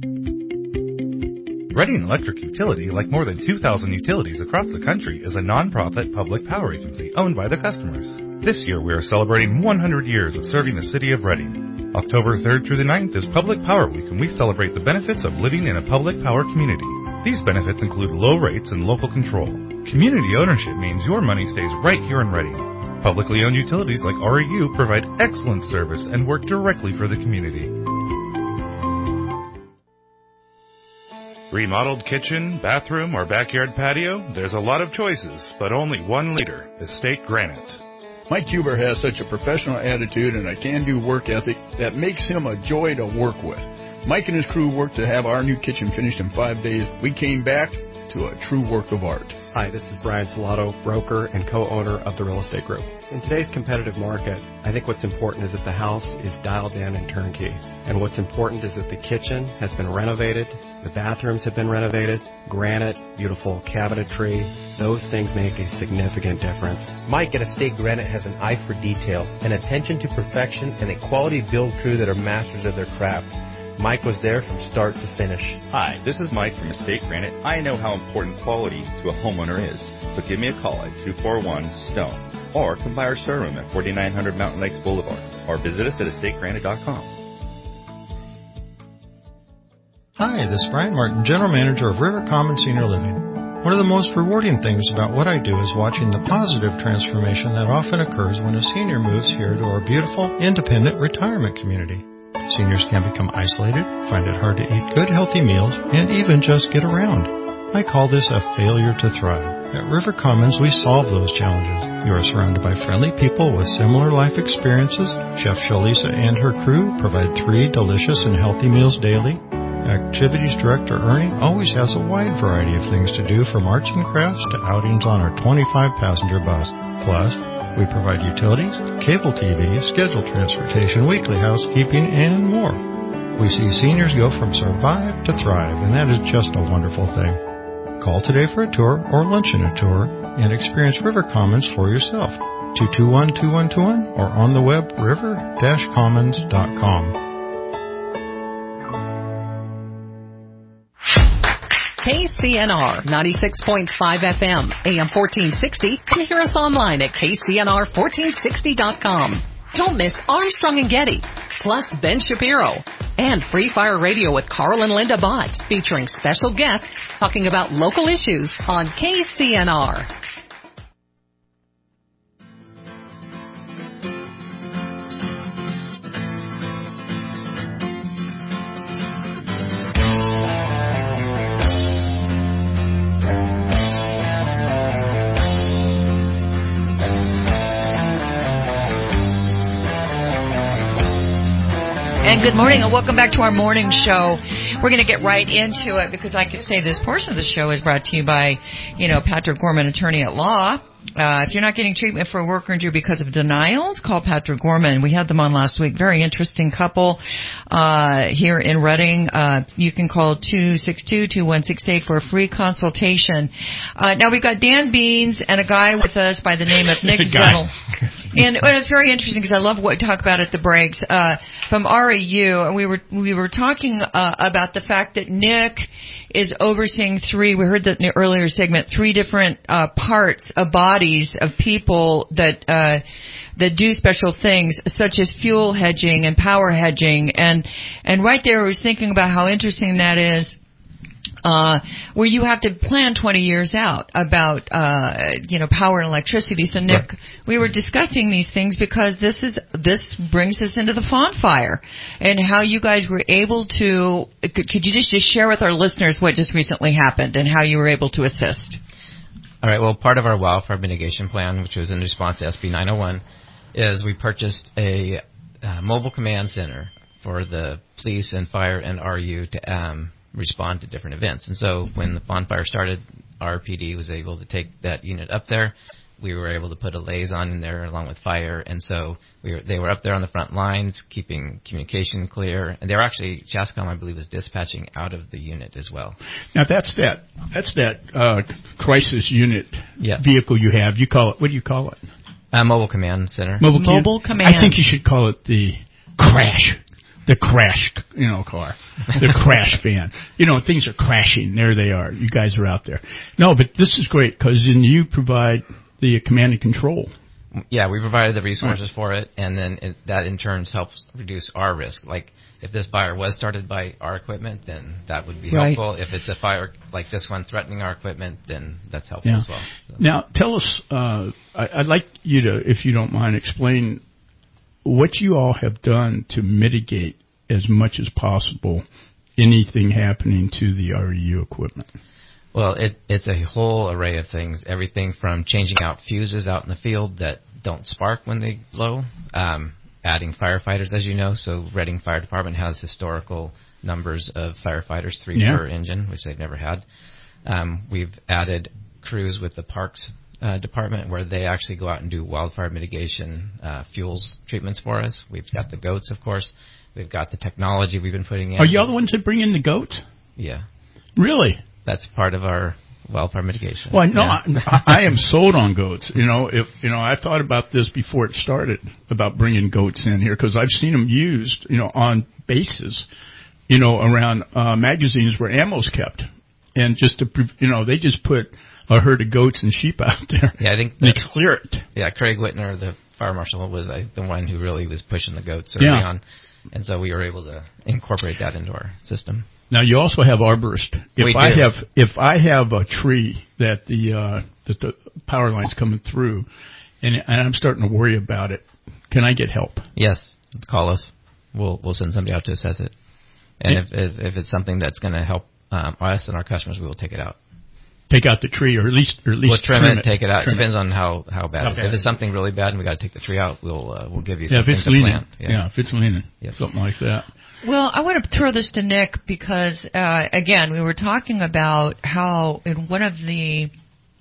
Redding Electric Utility, like more than two thousand utilities across the country, is a non-profit public power agency owned by the customers. This year we are celebrating one hundred years of serving the city of Redding. October third through the ninth is Public Power Week, and we celebrate the benefits of living in a public power community. These benefits include low rates and local control. Community ownership means your money stays right here in Redding. Publicly owned utilities like R E U provide excellent service and work directly for the community. Remodeled kitchen, bathroom, or backyard patio? There's a lot of choices, but only one leader, Estate Granite. Mike Huber has such a professional attitude and a can-do work ethic that makes him a joy to work with. Mike and his crew worked to have our new kitchen finished in five days. We came back to a true work of art. Hi, this is Brian Salato, broker and co-owner of the Real Estate Group. In today's competitive market, I think what's important is that the house is dialed in and turnkey. And what's important is that the kitchen has been renovated, the bathrooms have been renovated, granite, beautiful cabinetry. Those things make a significant difference. Mike at Estate Granite has an eye for detail, an attention to perfection, and a quality build crew that are masters of their craft. Mike was there from start to finish. Hi, this is Mike from Estate Granite. I know how important quality to a homeowner is, so give me a call at two four one STONE or come by our showroom at forty-nine hundred Mountain Lakes Boulevard or visit us at estate granite dot com. Hi, this is Brian Martin, General Manager of River Common Senior Living. One of the most rewarding things about what I do is watching the positive transformation that often occurs when a senior moves here to our beautiful, independent retirement community. Seniors can become isolated, find it hard to eat good, healthy meals, and even just get around. I call this a failure to thrive. At River Commons, we solve those challenges. You are surrounded by friendly people with similar life experiences. Chef Shalisa and her crew provide three delicious and healthy meals daily. Activities Director Ernie always has a wide variety of things to do, from arts and crafts to outings on our twenty-five passenger bus. Plus, we provide utilities, cable T V, scheduled transportation, weekly housekeeping, and more. We see seniors go from survive to thrive, and that is just a wonderful thing. Call today for a tour or lunch and a tour and experience River Commons for yourself. two two one, two one two one or on the web river dash commons dot com. K C N R ninety-six point five F M, A M fourteen sixty, and hear us online at K C N R fourteen sixty dot com. Don't miss Armstrong and Getty, plus Ben Shapiro, and Free Fire Radio with Carl and Linda Bott, featuring special guests talking about local issues on K C N R. And good morning and welcome back to our morning show. We're going to get right into it because I could say this portion of the show is brought to you by, you know, Patrick Gorman, attorney at law. Uh, if you're not getting treatment for a worker injury because of denials, call Patrick Gorman. We had them on last week. Very interesting couple uh, here in Reading. Uh, you can call two six two, two one six eight for a free consultation. Uh, now we've got Dan Beans and a guy with us by the name of Nick Zettel. And it's very interesting because I love what we talk about at the breaks uh, from R E U. And we were we were talking uh, about the fact that Nick is overseeing three. We heard that in the earlier segment, three different uh, parts of bodies of people that uh, that do special things, such as fuel hedging and power hedging. And and right there, I was thinking about how interesting that is. Uh, where you have to plan twenty years out about, uh, you know, power and electricity. So Nick, right. We were discussing these things because this is, this brings us into the Fawn Fire and how you guys were able to, could, could you just, just share with our listeners what just recently happened and how you were able to assist? All right. Well, part of our wildfire mitigation plan, which was in response to S B nine oh one, is we purchased a uh, mobile command center for the police and fire and R U to, um, respond to different events. And so when the Fawn Fire started, R P D was able to take that unit up there. We were able to put a liaison in there along with fire. And so we were, they were up there on the front lines, keeping communication clear. And they were actually, Chascom, I believe, was dispatching out of the unit as well. Now that's that, that's that, uh, crisis unit yeah. vehicle you have. You call it, what do you call it? A mobile command center. Mobile, mobile command. I think you should call it the crash. The crash, you know, car. The crash van. You know, things are crashing. There they are. You guys are out there. No, but this is great because then you provide the command and control. Yeah, we provided the resources right. for it, and then it, that in turn helps reduce our risk. Like, if this fire was started by our equipment, then that would be right. helpful. If it's a fire like this one threatening our equipment, then that's helpful yeah. as well. So. Now, tell us, uh, I, I'd like you to, if you don't mind, explain what you all have done to mitigate as much as possible anything happening to the R E U equipment. Well, it, it's a whole array of things, everything from changing out fuses out in the field that don't spark when they blow, um, adding firefighters, as you know. So Reading Fire Department has historical numbers of firefighters, three yeah. per engine, which they've never had. Um, we've added crews with the Parks Uh, department where they actually go out and do wildfire mitigation uh, fuels treatments for us. We've got the goats, of course. We've got the technology we've been putting in. Are y'all the ones that bring in the goats? Yeah. Really? That's part of our wildfire mitigation. Well, no, yeah. I, I am sold on goats. You know, if you know, I thought about this before it started about bringing goats in here because I've seen them used, you know, on bases, you know, around uh, magazines where ammo's kept, and just to, you know, they just put a herd of goats and sheep out there. Yeah, I think they clear it. Yeah, Craig Whitner, the fire marshal, was uh, the one who really was pushing the goats early yeah. on, and so we were able to incorporate that into our system. Now you also have arborists. If we I do. have if I have a tree that the uh, that the power line's coming through, and, and I'm starting to worry about it, can I get help? Yes, call us. We'll we'll send somebody out to assess it, and yeah. if, if if it's something that's going to help um, us and our customers, we will take it out. Take out the tree, or at least, or at least we'll trim, trim it, take it out. Trim Depends it. on how how bad. How it is. bad If it's something really bad and we got to take the tree out, we'll uh, we'll give you yeah, something if it's to leaning. plant. Yeah. yeah, if it's leaning, yep. something like that. Well, I want to throw this to Nick because uh, again, we were talking about how in one of the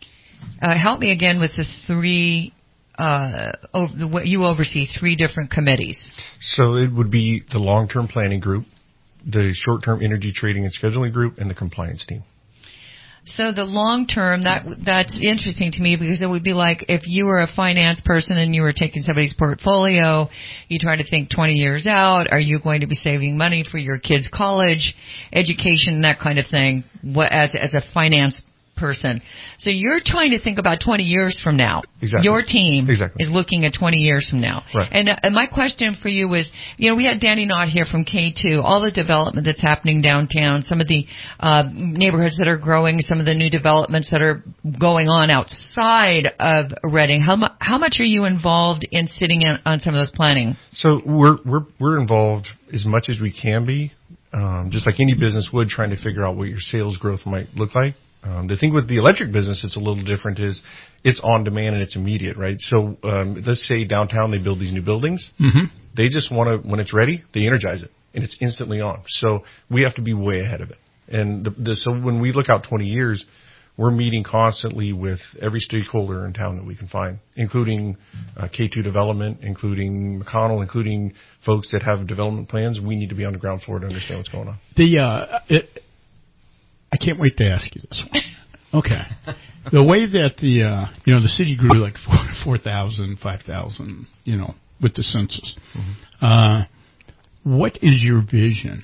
uh, help me again with the three. Uh, over, you oversee three different committees. So it would be the long-term planning group, the short-term energy trading and scheduling group, and the compliance team. So the long term, that that's interesting to me because it would be like if you were a finance person and you were taking somebody's portfolio, you try to think twenty years out. Are you going to be saving money for your kids' college education, that kind of thing, what, as as a finance person? So you're trying to think about twenty years from now. Exactly. Your team exactly. is looking at twenty years from now. Right. And, uh, and my question for you was, you know, we had Danny Knott here from K two, all the development that's happening downtown, some of the uh, neighborhoods that are growing, some of the new developments that are going on outside of Reading. How, mu- how much are you involved in sitting in, on some of those planning? So we're we're we're involved as much as we can be, um, just like any business would, trying to figure out what your sales growth might look like. Um, the thing with the electric business, it's a little different, is it's on demand and it's immediate, right? So um, let's say downtown they build these new buildings. Mm-hmm. They just want to, when it's ready, they energize it, and it's instantly on. So we have to be way ahead of it. And the, the, so when we look out twenty years, we're meeting constantly with every stakeholder in town that we can find, including uh, K two Development, including McConnell, including folks that have development plans. We need to be on the ground floor to understand what's going on. The uh, it, I can't wait to ask you this one. Okay. The way that the, uh, you know, the city grew like four thousand, five thousand, you know, with the census. Mm-hmm. Uh, what is your vision?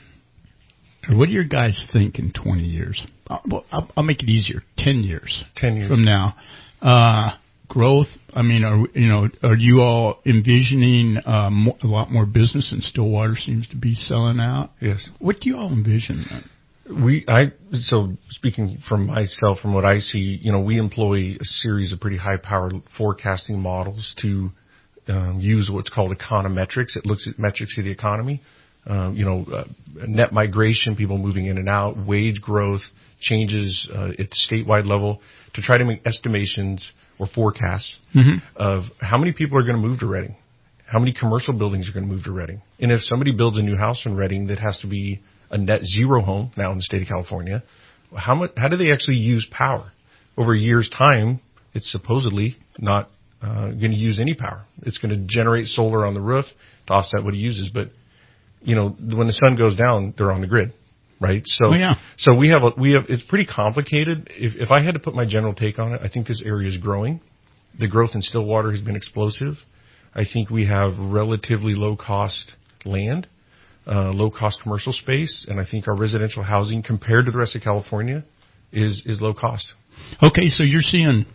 Or what do your guys think in twenty years? I'll, well, I'll, I'll make it easier. ten years. ten years. From now. Uh, growth, I mean, are, you know, are you all envisioning uh, mo- a lot more business, and Stillwater seems to be selling out? Yes. What do you all envision then? We, I, so speaking from myself, from what I see, you know, we employ a series of pretty high-powered forecasting models to um, use what's called econometrics. It looks at metrics of the economy, um, you know, uh, net migration, people moving in and out, wage growth, changes uh, at the statewide level, to try to make estimations or forecasts mm-hmm. of how many people are going to move to Reading, how many commercial buildings are going to move to Reading, and if somebody builds a new house in Reading that has to be a net zero home now in the state of California, how much, how do they actually use power? Over a year's time, it's supposedly not uh, going to use any power. It's going to generate solar on the roof to offset what it uses. But, you know, when the sun goes down, they're on the grid, right? So, oh, yeah. so we have, a, we have, it's pretty complicated. If, if I had to put my general take on it, I think this area is growing. The growth in Stillwater has been explosive. I think we have relatively low cost land. Uh, low-cost commercial space, and I think our residential housing, compared to the rest of California, is is low cost. Okay, so you're seeing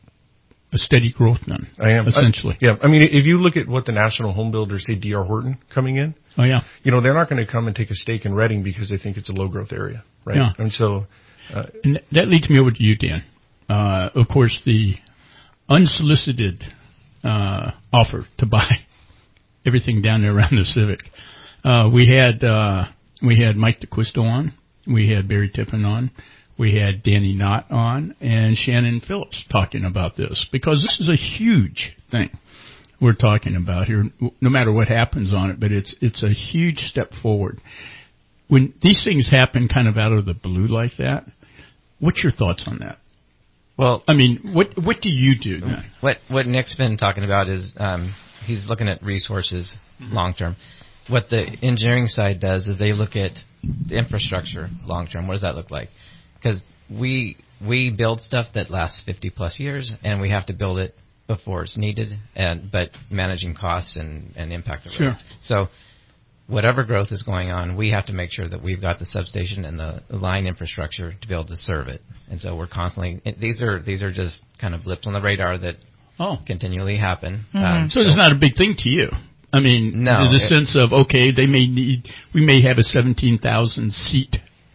a steady growth then. I am essentially. I, yeah, I mean, if you look at what the national home builders say, D R Horton coming in. Oh yeah. You know, they're not going to come and take a stake in Reading because they think it's a low-growth area, right? Yeah. And so, uh, and that leads me over to you, Dan. Uh, of course, the unsolicited uh, offer to buy everything down there around the Civic. Uh, we had, uh, we had Mike DeQuisto on. We had Barry Tiffin on. We had Danny Knott on and Shannon Phillips talking about this, because this is a huge thing we're talking about here, no matter what happens on it, but it's, it's a huge step forward. When these things happen kind of out of the blue like that, what's your thoughts on that? Well, I mean, what, what do you do then? What, what Nick's been talking about is, um, he's looking at resources mm-hmm. long term. What the engineering side does is they look at the infrastructure long term. What does that look like? Because we we build stuff that lasts fifty plus years, and we have to build it before it's needed, and but managing costs and, and impact of sure. rates. So whatever growth is going on, we have to make sure that we've got the substation and the line infrastructure to be able to serve it. And so we're constantly these are these are just kind of blips on the radar that oh. continually happen. Mm-hmm. Um, so, so it's not a big thing to you. I mean, no, in the it, sense of, okay, they may need, we may have a seventeen thousand seat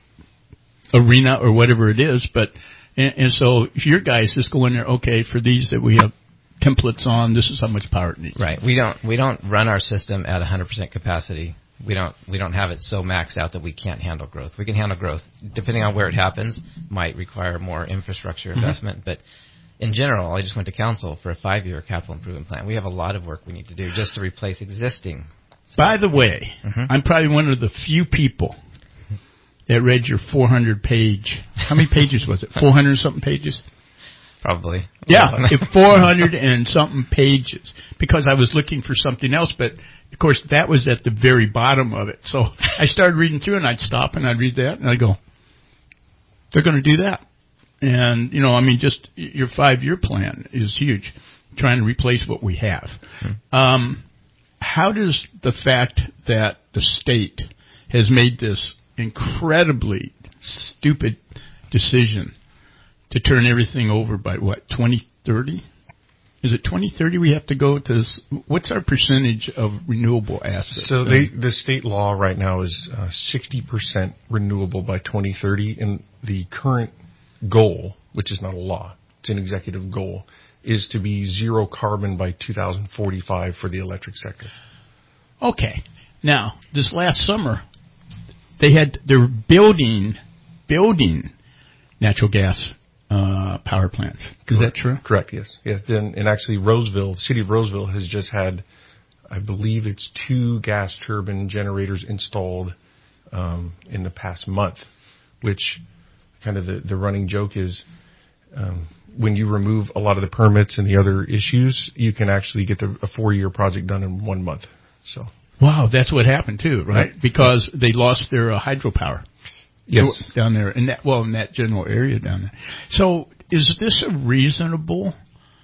arena or whatever it is, but, and, and so if your guys just go in there, okay, for these that we have templates on, this is how much power it needs. Right. We don't, we don't run our system at one hundred percent capacity. We don't, we don't have it so maxed out that we can't handle growth. We can handle growth. Depending on where it happens, might require more infrastructure investment, mm-hmm. but in general, I just went to council for a five-year capital improvement plan. We have a lot of work we need to do just to replace existing. By the way, mm-hmm. I'm probably one of the few people that read your four hundred page. How many pages was it? four hundred something pages? Probably. Yeah, four hundred and something pages. Because I was looking for something else, but of course that was at the very bottom of it. So I started reading through, and I'd stop and I'd read that, and I'd go, "They're going to do that." And, you know, I mean, just your five-year plan is huge, trying to replace what we have. Hmm. Um, how does the fact that the state has made this incredibly stupid decision to turn everything over by, what, twenty thirty? Is it twenty thirty we have to go to? What's our percentage of renewable assets? So they, the state law right now is uh, sixty percent renewable by twenty thirty, and the current goal, which is not a law, it's an executive goal, is to be zero carbon by two thousand forty-five for the electric sector. Okay. Now, this last summer, they had, they're building, building natural gas uh, power plants. Is that true? Correct, yes. Yes. And, and actually Roseville, the city of Roseville has just had, I believe it's two gas turbine generators installed um, in the past month, which kind of the, the running joke is um, when you remove a lot of the permits and the other issues, you can actually get the, a four-year project done in one month. So, wow, that's what happened too, right? Right. Because they lost their uh, hydropower. Yes, down there in that well in that general area down there. So, is this a reasonable?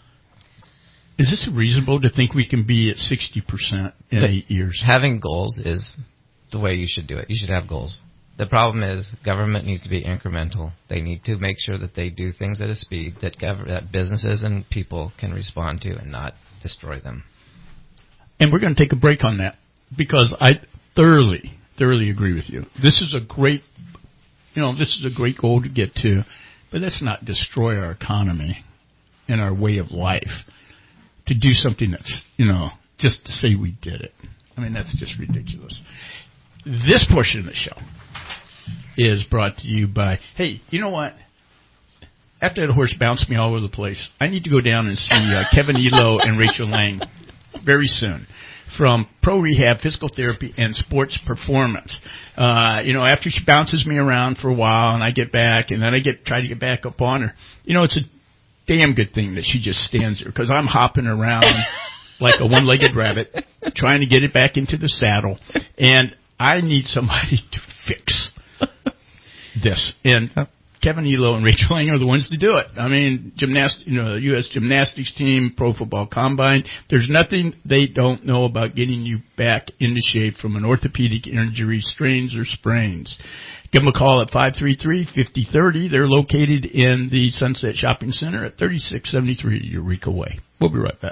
Is this reasonable to think we can be at sixty percent in but eight years? Having goals is the way you should do it. You should have goals. The problem is government needs to be incremental. They need to make sure that they do things at a speed that, gov- that businesses and people can respond to and not destroy them. And we're going to take a break on that because I thoroughly, thoroughly agree with you. This is a great, you know, this is a great goal to get to, but let's not destroy our economy and our way of life to do something that's, you know, just to say we did it. I mean, that's just ridiculous. This portion of the show is brought to you by, hey, you know what? After that horse bounced me all over the place, I need to go down and see uh, Kevin Elo and Rachel Lang very soon from Pro Rehab, Physical Therapy, and Sports Performance. Uh, you know, after she bounces me around for a while and I get back and then I get try to get back up on her, you know, it's a damn good thing that she just stands there because I'm hopping around like a one-legged rabbit trying to get it back into the saddle, and I need somebody to fix this. And Kevin Elo and Rachel Lang are the ones to do it. I mean, gymnast, you know, the U S gymnastics team, Pro Football Combine. There's nothing they don't know about getting you back into shape from an orthopedic injury, strains, or sprains. Give them a call at five three three, five oh three oh. They're located in the Sunset Shopping Center at thirty-six seventy-three Eureka Way. We'll be right back.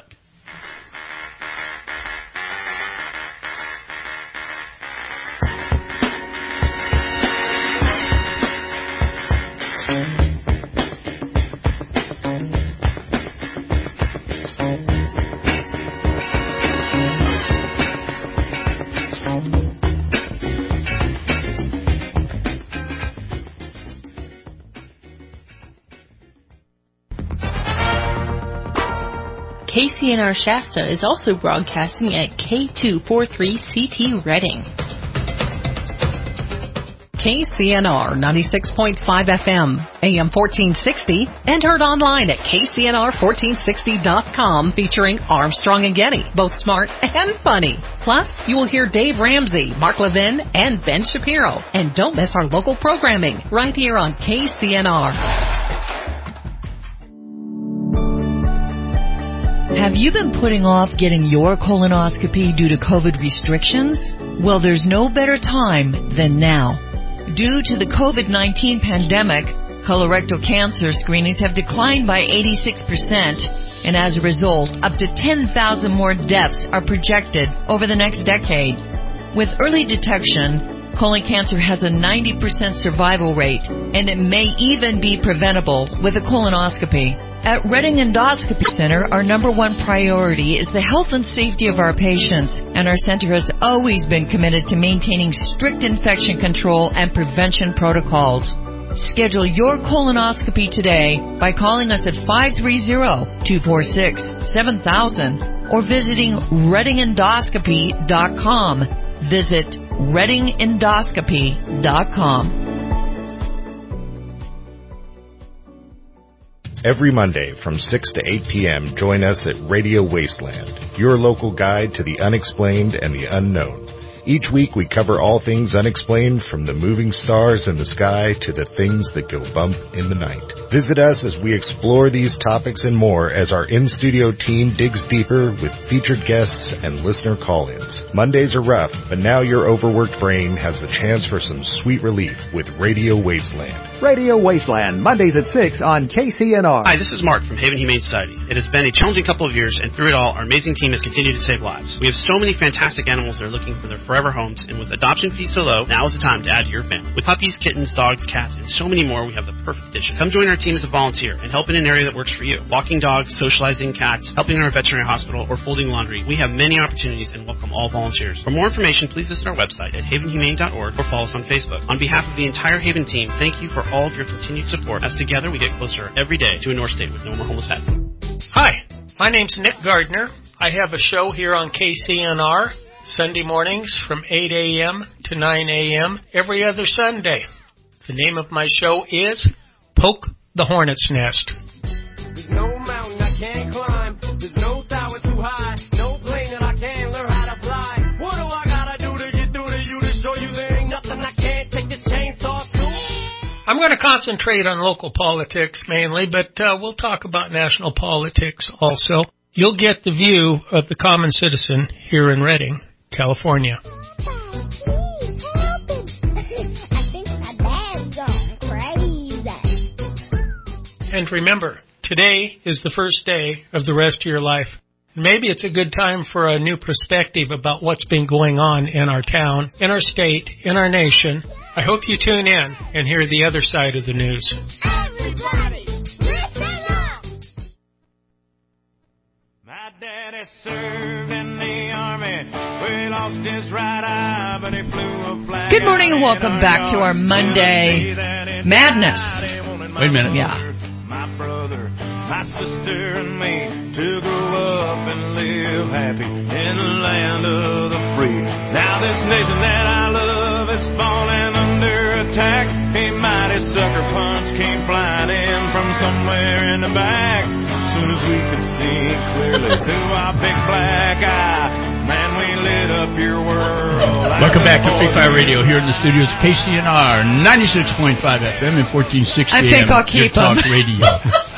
K C N R Shasta is also broadcasting at K two forty-three C T Reading. K C N R ninety-six point five F M, A M fourteen sixty, and heard online at K C N R fourteen sixty dot com, featuring Armstrong and Getty, both smart and funny. Plus, you will hear Dave Ramsey, Mark Levin, and Ben Shapiro. And don't miss our local programming right here on K C N R. Have you been putting off getting your colonoscopy due to COVID restrictions? Well, there's no better time than now. Due to the COVID nineteen pandemic, colorectal cancer screenings have declined by eighty-six percent, and as a result, up to ten thousand more deaths are projected over the next decade. With early detection, colon cancer has a ninety percent survival rate, and it may even be preventable with a colonoscopy. At Reading Endoscopy Center, our number one priority is the health and safety of our patients, and our center has always been committed to maintaining strict infection control and prevention protocols. Schedule your colonoscopy today by calling us at five three zero, two four six, seven thousand or visiting reading endoscopy dot com. Visit reading endoscopy dot com. Every Monday from six to eight p.m., join us at Radio Wasteland, your local guide to the unexplained and the unknown. Each week we cover all things unexplained, from the moving stars in the sky to the things that go bump in the night. Visit us as we explore these topics and more as our in-studio team digs deeper with featured guests and listener call-ins. Mondays are rough, but now your overworked brain has the chance for some sweet relief with Radio Wasteland. Radio Wasteland, Mondays at six on K C N R. Hi, this is Mark from Haven Humane Society. It has been a challenging couple of years, and through it all, our amazing team has continued to save lives. We have so many fantastic animals that are looking for their forever homes, and with adoption fees so low, now is the time to add to your family. With puppies, kittens, dogs, cats, and so many more, we have the perfect addition. Come join our team as a volunteer and help in an area that works for you. Walking dogs, socializing cats, helping in our veterinary hospital, or folding laundry. We have many opportunities and welcome all volunteers. For more information, please visit our website at haven humane dot org or follow us on Facebook. On behalf of the entire Haven team, thank you for all of your continued support, as together we get closer every day to a North State with no more homeless pets. Hi, my name's Nick Gardner. I have a show here on K C N R Sunday mornings from eight a.m. to nine a.m. every other Sunday. The name of my show is Poke the Hornet's Nest. There's no mountain I can't climb. There's no tower too high. No plane that I can't learn how to fly. What do I gotta do to get through to you to show you there ain't nothing I can't take this chainsaw to? I'm going to concentrate on local politics mainly, but uh, we'll talk about national politics also. You'll get the view of the common citizen here in Redding, California. And remember, today is the first day of the rest of your life. Maybe it's a good time for a new perspective about what's been going on in our town, in our state, in our nation. I hope you tune in and hear the other side of the news. Everybody, listen up! My daddy served in the army. We lost his right eye, but he flew a flag. Good morning and welcome back to our Monday Madness. Wait a minute. Yeah. My brother, my sister, and me to grow up and live happy in the land of the free. Now this nation that I love is falling under attack. A mighty sucker punch came flying in from somewhere in the back. Soon as we could see clearly through our big black eye, man, we lit up your world. Welcome back to Free Fire Radio here in the studios of K C N R ninety-six point five F M and fourteen sixty I think I'll keep Talk them. Radio.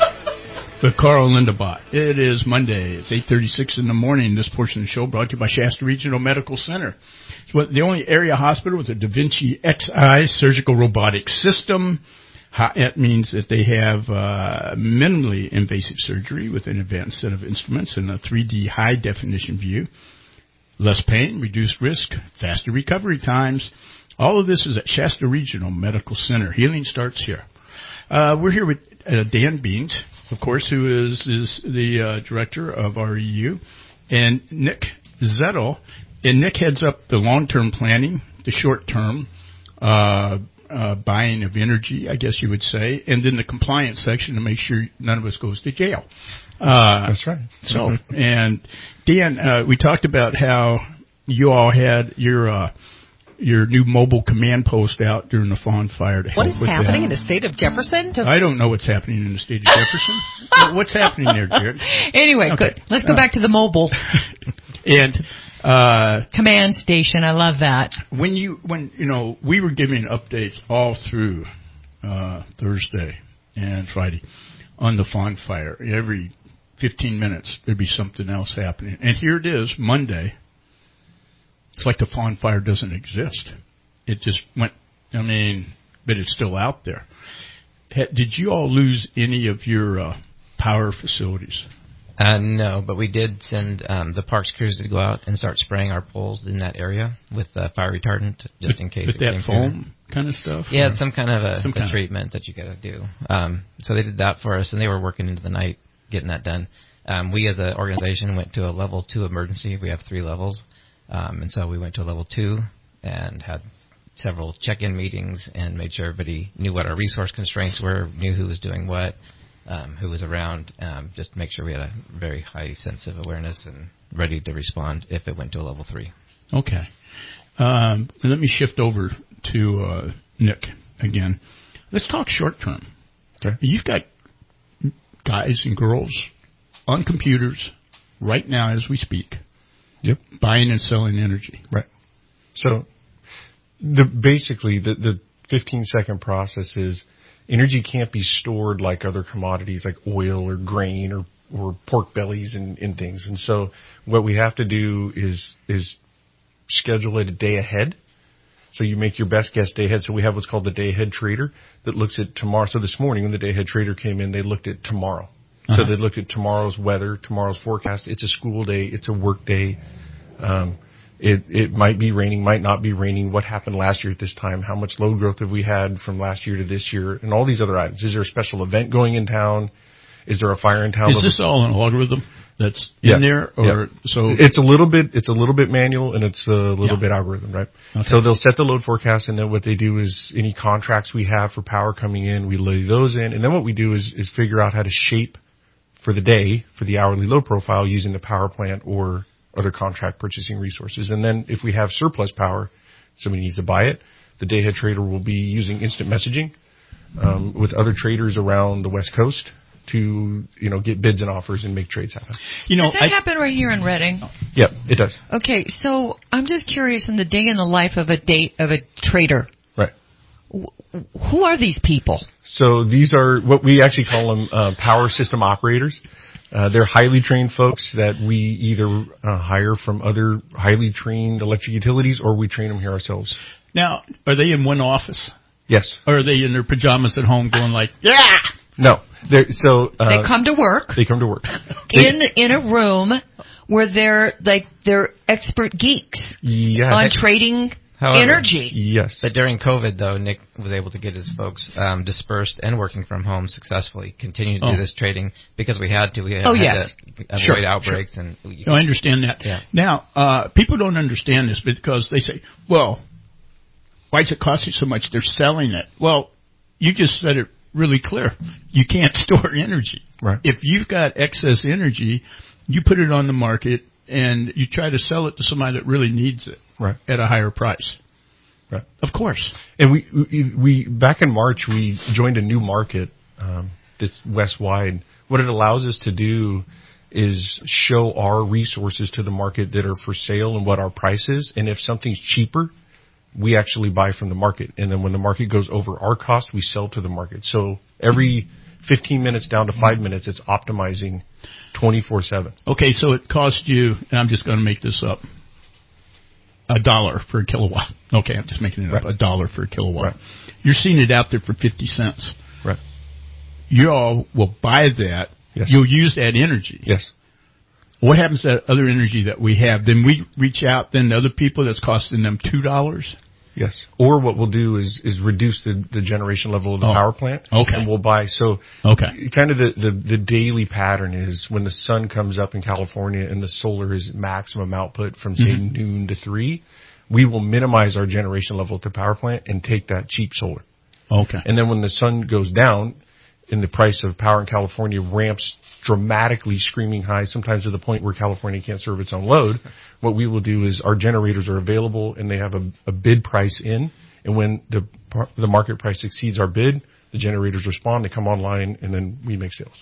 With Carl Lindebot. It is Monday. It's eight thirty-six in the morning. This portion of the show brought to you by Shasta Regional Medical Center. It's the only area hospital with a Da Vinci X I surgical robotic system. That means that they have uh, minimally invasive surgery with an advanced set of instruments and a three D high-definition view. Less pain, reduced risk, faster recovery times. All of this is at Shasta Regional Medical Center. Healing starts here. Uh, we're here with uh, Dan Beans, of course, who is, is the uh, director of R E U, and Nick Zettel. And Nick heads up the long-term planning, the short-term uh, uh, buying of energy, I guess you would say, and then the compliance section to make sure none of us goes to jail. Uh, That's right. So, Mm-hmm. and Dan, uh, we talked about how you all had your uh, your new mobile command post out during the Fawn Fire to help What is with happening that. in the state of Jefferson? To- I don't know what's happening in the state of Jefferson. What's happening there, Jared? Anyway, Okay. good. Let's go Uh, back to the mobile And uh, command station. I love that. when you when you know we were giving updates all through uh, Thursday and Friday on the Fawn Fire. Every fifteen minutes there'd be something else happening, and here it is Monday. It's like the Fawn Fire doesn't exist. It just went. I mean, but it's still out there. Ha- Did you all lose any of your uh, power facilities? Uh, no, but we did send um, the parks crews to go out and start spraying our poles in that area with uh, fire retardant, just With- in case. with it that came foam through. kind of stuff? Yeah, or- some kind of a, Some a kind of- treatment that you got to do. Um, so they did that for us, and they were working into the night getting that done. Um, we, as an organization, went to a level two emergency. We have three levels, um, and so we went to a level two and had several check-in meetings and made sure everybody knew what our resource constraints were, knew who was doing what. Um, who was around, um, just to make sure we had a very high sense of awareness and ready to respond if it went to a level three. Okay. Um, let me shift over to uh, Nick again. Let's talk short term. Okay. You've got guys and girls on computers right now as we speak. Yep. Buying and selling energy. Right. So the basically the, the fifteen second process is energy can't be stored like other commodities like oil or grain or, or pork bellies and, and things. And so what we have to do is is schedule it a day ahead. So you make your best guess day ahead. So we have what's called the day ahead trader that looks at tomorrow. So this morning when the day ahead trader came in, they looked at tomorrow. Uh-huh. So they looked at tomorrow's weather, tomorrow's forecast. It's a school day. It's a work day. Um, it, it might be raining, might not be raining. What happened last year at this time? How much load growth have we had from last year to this year? And all these other items. Is there a special event going in town? Is there a fire in town? Is this all an algorithm that's yeah. in there? Or yeah. so it's a little bit, it's a little bit manual and it's a little yeah. bit algorithm, right? Okay. So they'll set the load forecast and then what they do is any contracts we have for power coming in, we lay those in. And then what we do is, is figure out how to shape for the day, for the hourly load profile using the power plant or other contract purchasing resources. And then if we have surplus power, somebody needs to buy it. The day ahead trader will be using instant messaging um, with other traders around the West Coast to, you know, get bids and offers and make trades happen. You know, does that I, happen right here in Reading? Yeah, it does. Okay, so I'm just curious in the day in the life of a day of a trader. Right. Who are these people? So these are what we actually call them uh, power system operators. Uh, they're highly trained folks that we either uh, hire from other highly trained electric utilities or we train them here ourselves. Now, are they in one office? Yes. Or are they in their pajamas at home going like, yeah? No. They're, so uh, they come to work. They come to work in in a room where they're like they're expert geeks yeah, on trading. However, energy. Yes. But during COVID, though, Nick was able to get his folks um, dispersed and working from home successfully, continue to oh. do this trading because we had to. We had, oh, had yes. to avoid sure, outbreaks. Sure. and you no, I understand that. Yeah. Now, uh, people don't understand this because they say, well, why does it cost you so much? They're selling it. Well, you just said it really clear. You can't store energy. Right. If you've got excess energy, you put it on the market and you try to sell it to somebody that really needs it right. at a higher price. Right. Of course. And we, we, we, back in March, we joined a new market, um, this West Wide. What it allows us to do is show our resources to the market that are for sale and what our price is. And if something's cheaper, we actually buy from the market. And then when the market goes over our cost, we sell to the market. So every fifteen minutes down to five minutes, it's optimizing twenty-four seven. Okay. So it cost you, and I'm just going to make this up, a dollar for a kilowatt. Okay, I'm just making it up. Right. A dollar for a kilowatt. Right. You're seeing it out there for fifty cents. Right. You all will buy that. Yes. You'll use that energy. Yes. What happens to that other energy that we have? Then we reach out then to other people that's costing them two dollars. Yes. Or what we'll do is, is reduce the, the generation level of the oh. power plant. Okay. And we'll buy. So okay. kind of the, the, the daily pattern is when the sun comes up in California and the solar is maximum output from say mm-hmm. noon to three, we will minimize our generation level at the power plant and take that cheap solar. Okay. And then when the sun goes down and the price of power in California ramps dramatically, screaming high, sometimes to the point where California can't serve its own load, what we will do is our generators are available and they have a, a bid price in. And when the the market price exceeds our bid, the generators respond, they come online, and then we make sales.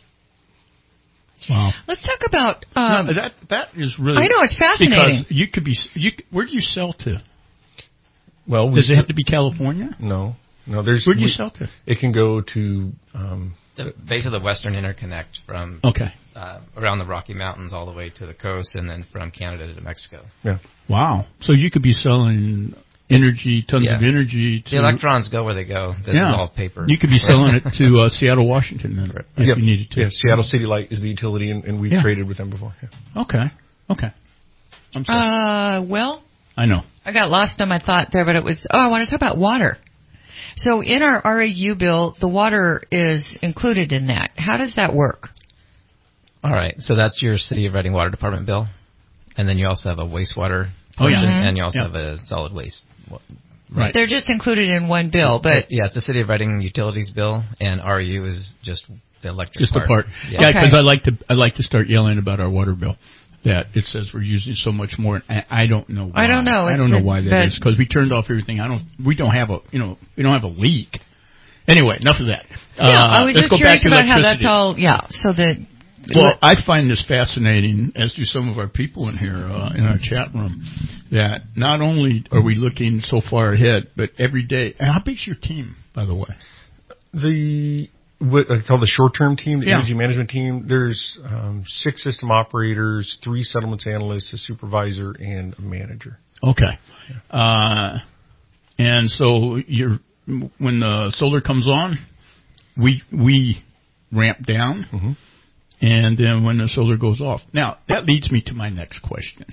Wow. Let's talk about um, no, that. That is really. I know it's fascinating. Because you could be. You where do you sell to? Well, we does it have to be California? No, no. There's. Where do you we, sell to? It can go to um, the base of the Western Interconnect from okay uh, around the Rocky Mountains all the way to the coast, and then from Canada to Mexico. Yeah. Wow. So you could be selling energy, tons yeah. of energy. To, the electrons go where they go. This yeah. is all paper. You could be selling it to uh, Seattle, Washington, then, right. if yep. you needed to. Yeah, Seattle City Light is the utility, and, and we've yeah. traded with them before. Yeah. Okay. Okay. I'm sorry. Uh, well, I know. I got lost on my thought there, but it was, oh, I want to talk about water. So in our R A U bill, the water is included in that. How does that work? All right. So that's your City of Reading Water Department bill. And then you also have a wastewater oh, yeah. portion, Mm-hmm. and you also yeah. have a solid waste. Right. They're just included in one bill, but... Yeah, it's the City of Reading Utilities bill, and R U is just the electric just part. the part. Yeah, because okay. I like to I like to start yelling about our water bill. That it says we're using so much more. And I don't know why. I don't know. I It's don't know the, why that is. Because we turned off everything. I don't. We don't have a. You know. We don't have a leak. Anyway, enough of that. Yeah, uh, I was let's just go curious back to about how electricity. that's all. Yeah. So that. Well, I find this fascinating, as do some of our people in here uh, in our chat room. that not only are we looking so far ahead, but every day. And how big's your team, by the way? The what I call the short-term team, the yeah. energy management team. There's um, six system operators, three settlements analysts, a supervisor, and a manager. Okay. Yeah. Uh, and so you're when the solar comes on, we we ramp down, mm-hmm. and then when the solar goes off. Now that leads me to my next question.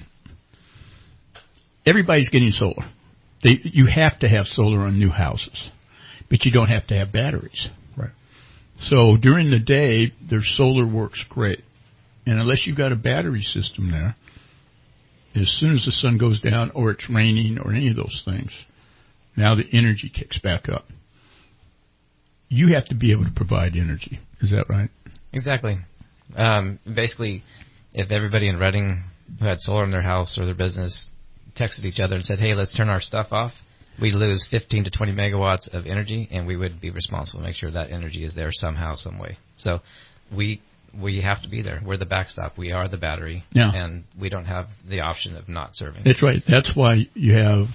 Everybody's getting solar. They, you have to have solar on new houses, but you don't have to have batteries. Right. So during the day, their solar works great. And unless you've got a battery system there, as soon as the sun goes down or it's raining or any of those things, now the energy kicks back up. You have to be able to provide energy. Is that right? Exactly. Um, basically, if everybody in Reading who had solar in their house or their business texted each other and said, hey, let's turn our stuff off, we'd lose fifteen to twenty megawatts of energy, and we would be responsible to make sure that energy is there somehow, some way. So we we have to be there. We're the backstop. We are the battery, yeah. and we don't have the option of not serving. That's right. That's why you have,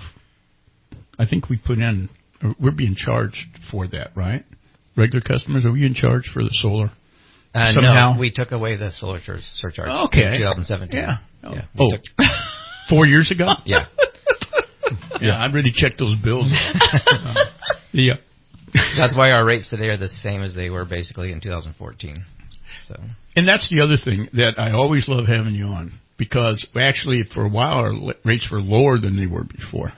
I think we put in, we're being charged for that, right? Regular customers, are we in charge for the solar? Uh, Somehow? No, we took away the solar sur- surcharge okay. in twenty seventeen. Yeah. yeah oh, took- four years ago? Yeah. Yeah, I've already checked those bills. uh, yeah. That's why our rates today are the same as they were basically in two thousand fourteen. So. And that's the other thing that I always love having you on, because actually for a while our rates were lower than they were before.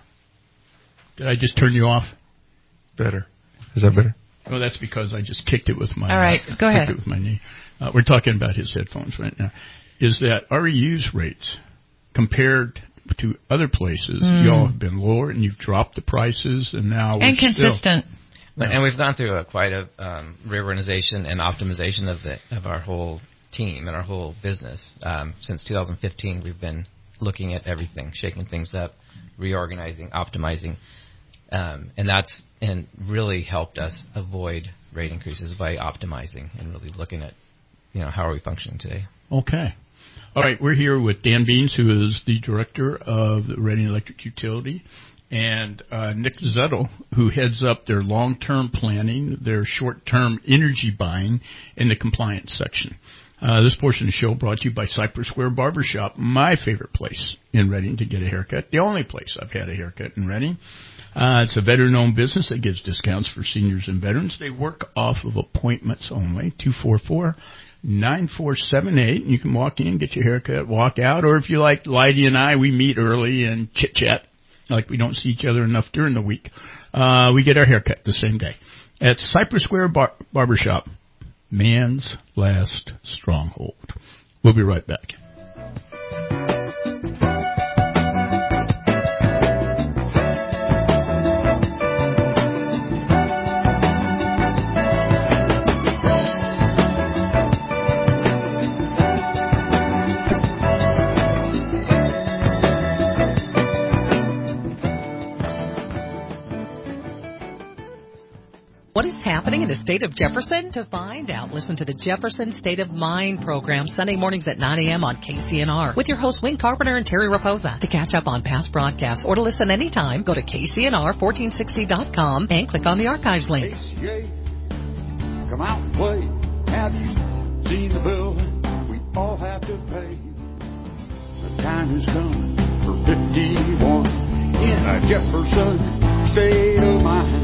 Did I just turn you off? Better. Is that better? Well, that's because I just kicked it with my. All right, uh, go ahead. Kicked it with my knee. Uh, we're talking about his headphones right now. Is that R E U's rates compared to other places, mm. y'all have been lower, and you've dropped the prices, and now we're and consistent. Still, and we've gone through a quite a um, reorganization and optimization of the of our whole team and our whole business. Um, since two thousand fifteen, we've been looking at everything, shaking things up, reorganizing, optimizing, um, and that's and really helped us avoid rate increases by optimizing and really looking at, you know, how are we functioning today. Okay. All right, we're here with Dan Beans, who is the director of the Reading Electric Utility, and uh, Nick Zettel, who heads up their long-term planning, their short-term energy buying, and the compliance section. Uh, this portion of the show brought to you by Cypress Square Barbershop, my favorite place in Reading to get a haircut, the only place I've had a haircut in Reading. Uh, it's a veteran-owned business that gives discounts for seniors and veterans. They work off of appointments only, two four four, nine four seven eight. You can walk in, get your haircut, walk out, or if you like Leidy and I, we meet early and chit-chat, like we don't see each other enough during the week. Uh, we get our haircut the same day. At Cypress Square Bar- Barbershop, man's last stronghold. We'll be right back. What is happening in the state of Jefferson? To find out, listen to the Jefferson State of Mind program Sunday mornings at nine a.m. on K C N R with your hosts Wayne Carpenter and Terry Raposa. To catch up on past broadcasts or to listen anytime, go to K C N R fourteen sixty dot com and click on the archives link. K C A, come out and play. Have you seen the bill we all have to pay? The time has come for fifty-one in a Jefferson State of Mind.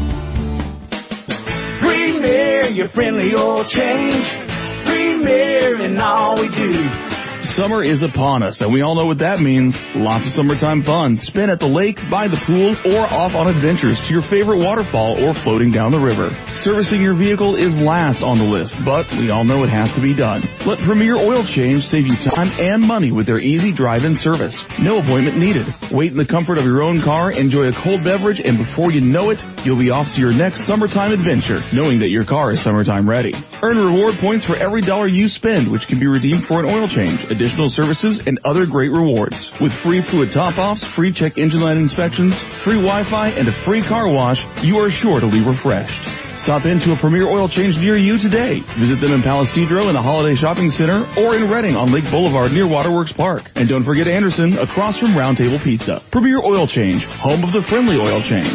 Premier, your friendly oil change. Premier in all we do. Summer is upon us, and we all know what that means. Lots of summertime fun. Spin at the lake, by the pool, or off on adventures to your favorite waterfall or floating down the river. Servicing your vehicle is last on the list, but we all know it has to be done. Let Premier Oil Change save you time and money with their easy drive-in service. No appointment needed. Wait in the comfort of your own car, enjoy a cold beverage, and before you know it, you'll be off to your next summertime adventure, knowing that your car is summertime ready. Earn reward points for every dollar you spend, which can be redeemed for an oil change, additional services, and other great rewards. With free fluid top-offs, free check engine light inspections, free Wi-Fi, and a free car wash, you are sure to leave refreshed. Stop into a Premier Oil Change near you today. Visit them in Palisadro in the Holiday Shopping Center or in Redding on Lake Boulevard near Waterworks Park. And don't forget Anderson across from Round Table Pizza. Premier Oil Change, home of the friendly oil change.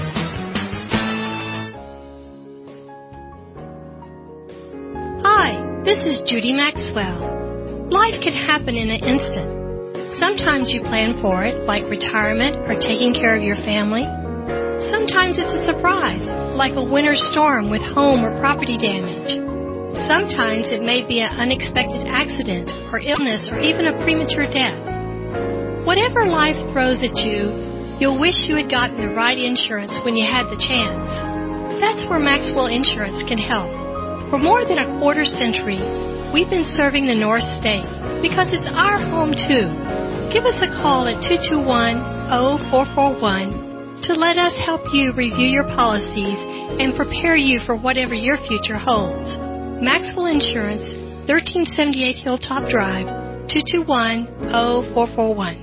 Hi, this is Judy Maxwell. Life can happen in an instant. Sometimes you plan for it, like retirement or taking care of your family. Sometimes it's a surprise, like a winter storm with home or property damage. Sometimes it may be an unexpected accident or illness or even a premature death. Whatever life throws at you, you'll wish you had gotten the right insurance when you had the chance. That's where Maxwell Insurance can help. For more than a quarter century, we've been serving the North State because it's our home too. Give us a call at two two one, zero four four one to let us help you review your policies and prepare you for whatever your future holds. Maxwell Insurance, thirteen seventy-eight Hilltop Drive, two two one, zero four four one.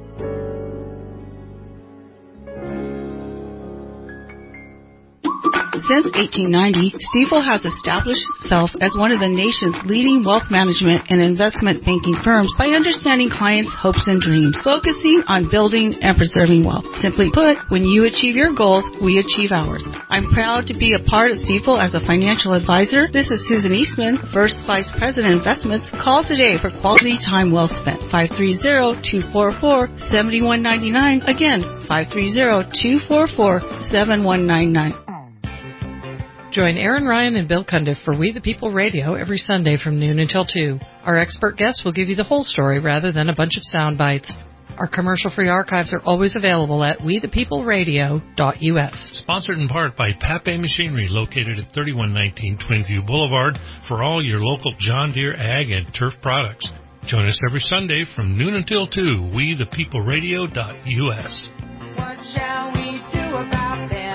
Since eighteen ninety, Stifel has established itself as one of the nation's leading wealth management and investment banking firms by understanding clients' hopes and dreams, focusing on building and preserving wealth. Simply put, when you achieve your goals, we achieve ours. I'm proud to be a part of Stifel as a financial advisor. This is Susan Eastman, First Vice President Investments. Call today for quality time well spent. five three zero, two four four, seven one nine nine. Again, five three zero, two four four, seven one nine nine. Join Aaron Ryan and Bill Cundiff for We the People Radio every Sunday from noon until two. Our expert guests will give you the whole story rather than a bunch of sound bites. Our commercial-free archives are always available at we the people radio dot u s. Sponsored in part by Pape Machinery, located at thirty-one nineteen Twinview Boulevard, for all your local John Deere ag and turf products. Join us every Sunday from noon until two, we the people radio dot u s. What shall we do about them?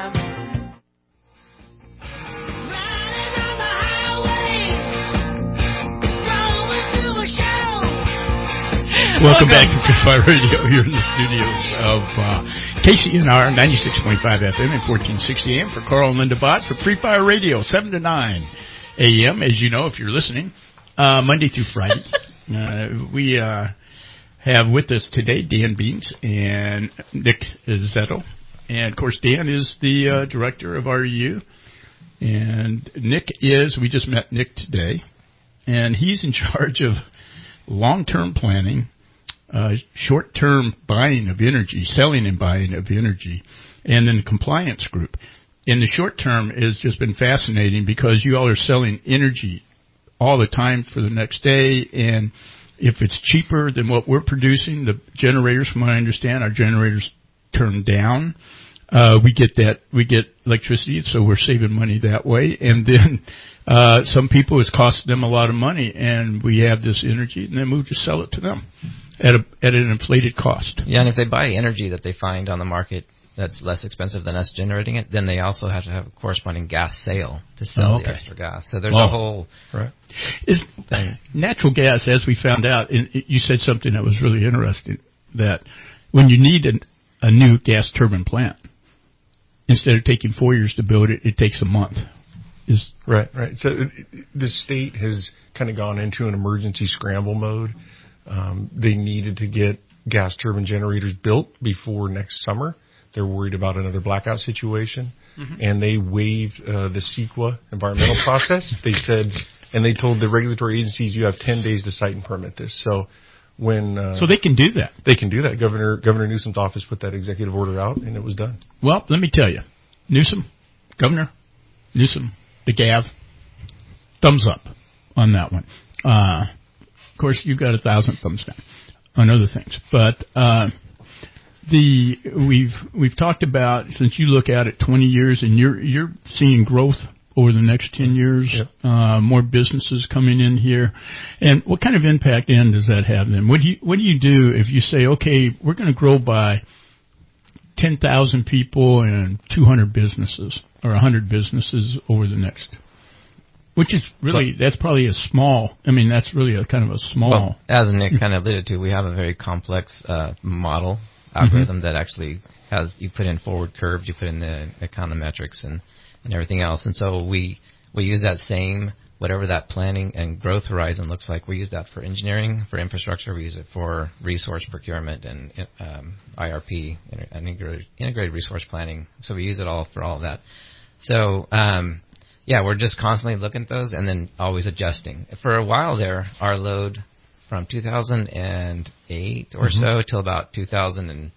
Welcome back to Free Fire Radio here in the studios of uh, K C N R ninety-six point five F M and fourteen sixty A M for Carl and Linda Bott for Free Fire Radio, seven to nine A M, as you know if you're listening, uh, Monday through Friday. uh, we uh, have with us today Dan Beans and Nick Zettel. And, of course, Dan is the uh, director of R E U. And Nick is, we just met Nick today, and he's in charge of long-term planning, Uh, short-term buying of energy, selling and buying of energy, and then the compliance group. In the short term, it has just been fascinating because you all are selling energy all the time for the next day, and if it's cheaper than what we're producing, the generators, from what I understand, our generators turn down. Uh, we get that, we get electricity, so we're saving money that way. And then, uh, some people, it's costing them a lot of money, and we have this energy, and then we just sell it to them at a, at an inflated cost. Yeah, and if they buy energy that they find on the market that's less expensive than us generating it, then they also have to have a corresponding gas sale to sell oh, okay. the extra gas. So there's oh. a whole right. Is natural gas, as we found out, and you said something that was really interesting, that when you need a, a new gas turbine plant, instead of taking four years to build it, it takes a month. Is right, right. So it, the state has kind of gone into an emergency scramble mode. Um, they needed to get gas turbine generators built before next summer. They're worried about another blackout situation, mm-hmm. and they waived uh, the CEQA environmental process. They said, and they told the regulatory agencies, you have ten days to site and permit this. So when uh, so they can do that. They can do that. Governor Governor Newsom's office put that executive order out, and it was done. Well, let me tell you, Newsom, Governor Newsom, the Gav, thumbs up on that one. Uh, of course, you've got a thousand thumbs down on other things, but uh, the we've we've talked about, since you look at it twenty years, and you're you're seeing growth over the next ten years, yep. uh, more businesses coming in here. And what kind of impact then does that have then? What do you, what do you do if you say, okay, we're going to grow by ten thousand people and two hundred businesses or one hundred businesses over the next, which is really, that's probably a small, I mean, that's really a kind of a small. Well, as Nick kind of alluded to, we have a very complex uh, model algorithm mm-hmm. that actually has, you put in forward curves, you put in the econometrics, and and everything else. And so we we use that same, whatever that planning and growth horizon looks like, we use that for engineering, for infrastructure. We use it for resource procurement and um, I R P, integrated, integrated resource planning. So we use it all for all of that. So, um, yeah, we're just constantly looking at those and then always adjusting. For a while there, our load from two thousand eight or mm-hmm. so till about two thousand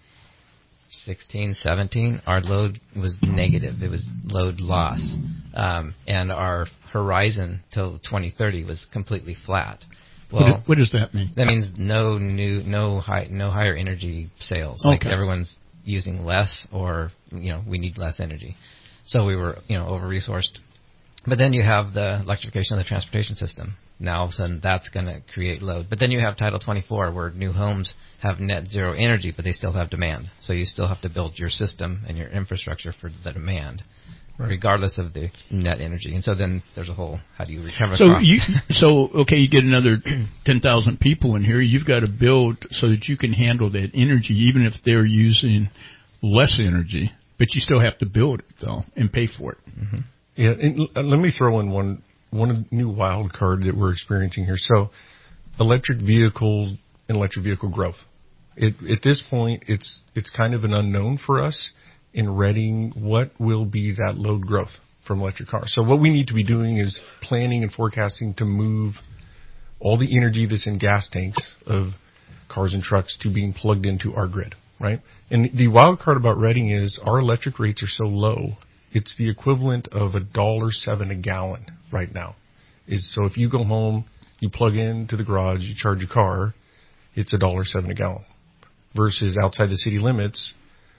sixteen, seventeen, our load was negative. It was load loss. Um, and our horizon till twenty thirty was completely flat. Well, what, do, what does that mean? That means no new, no high, no higher energy sales. Okay. Like everyone's using less, or you know, we need less energy. So we were, you know, over-resourced. But then you have the electrification of the transportation system. Now all of a sudden that's going to create load. But then you have Title twenty-four, where new homes have net zero energy, but they still have demand. So you still have to build your system and your infrastructure for the demand, right, regardless of the net energy. And so then there's a whole, how do you recover so costs? You, so, okay, you get another ten thousand people in here. You've got to build so that you can handle that energy, even if they're using less energy. But you still have to build it, though, and pay for it. Mm-hmm. Yeah, and let me throw in one one new wild card that we're experiencing here. So, electric vehicles and electric vehicle growth. It, at this point, it's it's kind of an unknown for us in Reading what will be that load growth from electric cars. So what we need to be doing is planning and forecasting to move all the energy that's in gas tanks of cars and trucks to being plugged into our grid, right? And the wild card about Reading is our electric rates are so low. It's the equivalent of a dollar seven a gallon right now. Is so if you go home, you plug into the garage, you charge your car, it's a dollar seven a gallon. Versus outside the city limits,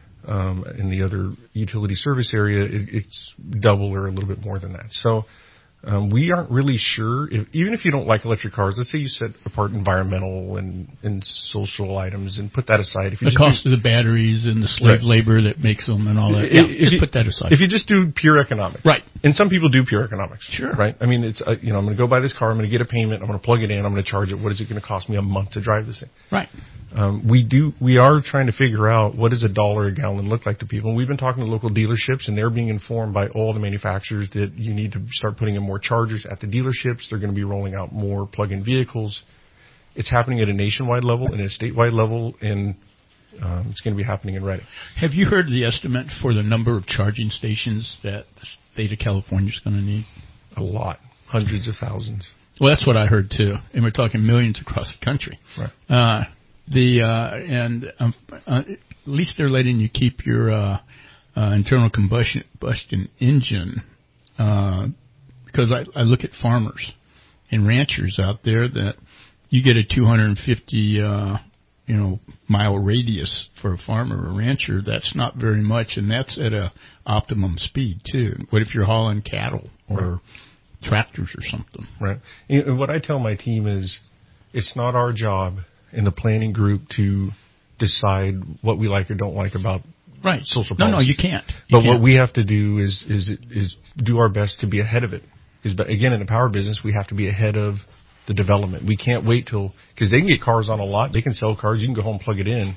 um, in the other utility service area, it, it's double or a little bit more than that. So um, we aren't really sure if, even if you don't like electric cars. Let's say you set apart environmental and, and social items and put that aside. If you the just cost do, of the batteries and the slave right. labor that makes them and all that. If, Yeah, if just you, put that aside. If you just do pure economics, right? And some people do pure economics, sure, right? I mean, it's uh, you know, I'm going to go buy this car, I'm going to get a payment, I'm going to plug it in, I'm going to charge it. What is it going to cost me a month to drive this thing? Right. Um, we do. We are trying to figure out what does a dollar a gallon look like to people. And we've been talking to local dealerships, and they're being informed by all the manufacturers that you need to start putting in more chargers at the dealerships. They're going to be rolling out more plug-in vehicles. It's happening at a nationwide level and a statewide level, and um, it's going to be happening in Reading. Have you heard the estimate for the number of charging stations that the state of California is going to need? A lot, hundreds of thousands. Well, that's what I heard too, and we're talking millions across the country. Right. Uh, The uh, and um, uh, at least they're letting you keep your uh, uh, internal combustion, combustion engine uh, because I, I look at farmers and ranchers out there that you get a two hundred fifty uh, you know mile radius for a farmer or rancher. That's not very much, and that's at a optimum speed too. What if you're hauling cattle or right. tractors or something? Right. And what I tell my team is, it's not our job in the planning group to decide what we like or don't like about right. social policies. No, no, you can't. You but can't. What we have to do is is is do our best to be ahead of it. Is again, in the power business, we have to be ahead of the development. We can't wait till, because they can get cars on a lot. They can sell cars. You can go home and plug it in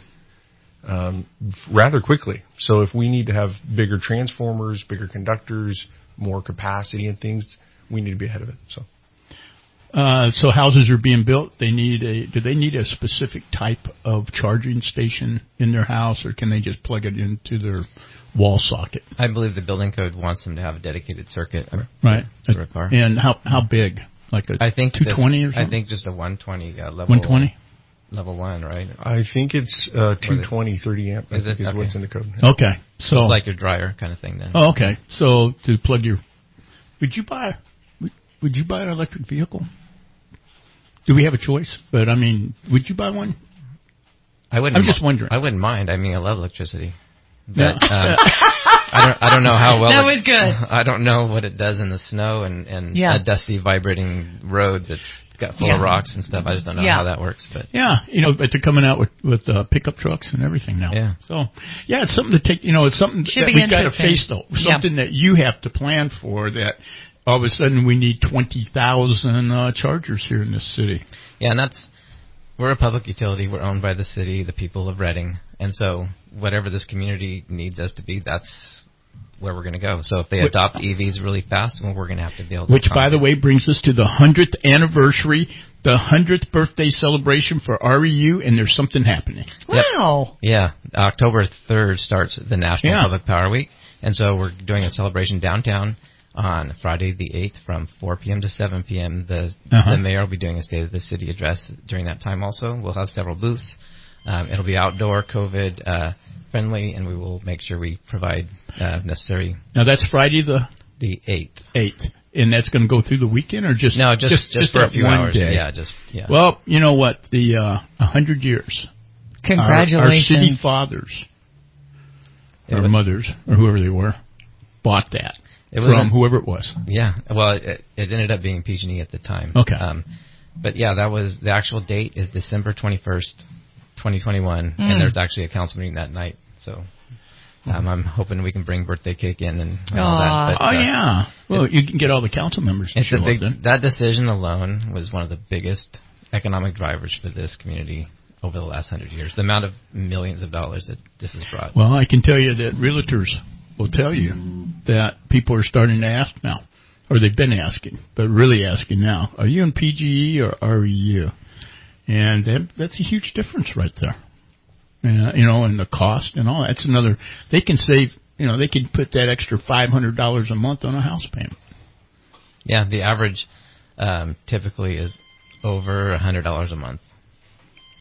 um, rather quickly. So if we need to have bigger transformers, bigger conductors, more capacity and things, we need to be ahead of it. So. Uh, so houses are being built. They need a. Do they need a specific type of charging station in their house, or can they just plug it into their wall socket? I believe the building code wants them to have a dedicated circuit. Right. For a car. And how how big? Like a I think two twenty or something? I think just a one twenty uh, level. one twenty. Level one, right? I think it's uh, two twenty, thirty amp. I is think it? is Okay. what's in the code. Okay. So it's like your dryer kind of thing then. Oh, okay. So to plug your, would you buy? Would you buy an electric vehicle? Do we have a choice? But, I mean, would you buy one? I wouldn't. I'm just wondering. I wouldn't mind. I mean, I love electricity. But Yeah. um, I don't. I don't know how well. That it, was good. I don't know what it does in the snow and, and Yeah. a dusty, vibrating road that's got full Yeah. of rocks and stuff. I just don't know Yeah. how that works. But Yeah, you know, but they're coming out with with uh, pickup trucks and everything now. Yeah. So, yeah, it's something to take. You know, it's something Should that be we've got to interesting. face, though. Yeah. Something that you have to plan for. That all of a sudden we need twenty thousand uh, chargers here in this city. yeah, and that's we're a public utility. We're owned by the city, the people of Reading, and so whatever this community needs us to be, that's where we're going to go. So if they Which- adopt E Vs really fast, well, we're going to have to be able to. Which, by the accommodate. way, brings us to the hundredth anniversary, the hundredth birthday celebration for R E U, and there's something happening. Wow. Yeah, October third starts the National Yeah. Public Power Week, and so we're doing a celebration downtown on Friday the eighth from four p.m. to seven p.m. The, Uh-huh. the mayor will be doing a State of the City address during that time also. We'll have several booths. Um, it'll be outdoor, COVID uh, friendly, and we will make sure we provide uh, necessary. Now, that's Friday the the eighth. Eighth. And that's going to go through the weekend, or just No, just- just for a that few one hours. day? Yeah, just- yeah. Well, you know what? The uh, a hundred years. Congratulations. Our, our city fathers, It or was- mothers, or whoever they were, bought that It was from a- whoever it was. Yeah, well, it, it ended up being P G and E at the time. Okay. Um, but yeah, that was the actual date is December twenty-first, twenty twenty-one, Mm. and there's actually a council meeting that night. So um, I'm hoping we can bring birthday cake in and, and all that. But, oh uh, yeah. Well, it- you can get all the council members to It's show a big, up then. that decision alone was one of the biggest economic drivers for this community over the last hundred years. The amount of millions of dollars that this has brought. Well, I can tell you that realtors will tell you that people are starting to ask now, or they've been asking, but really asking now, are you in P G E or R E U? And that, that's a huge difference right there. Uh, you know, and the cost and all. That's another, they can save, you know, they can put that extra five hundred dollars a month on a house payment. Yeah, the average um, typically is over one hundred dollars a month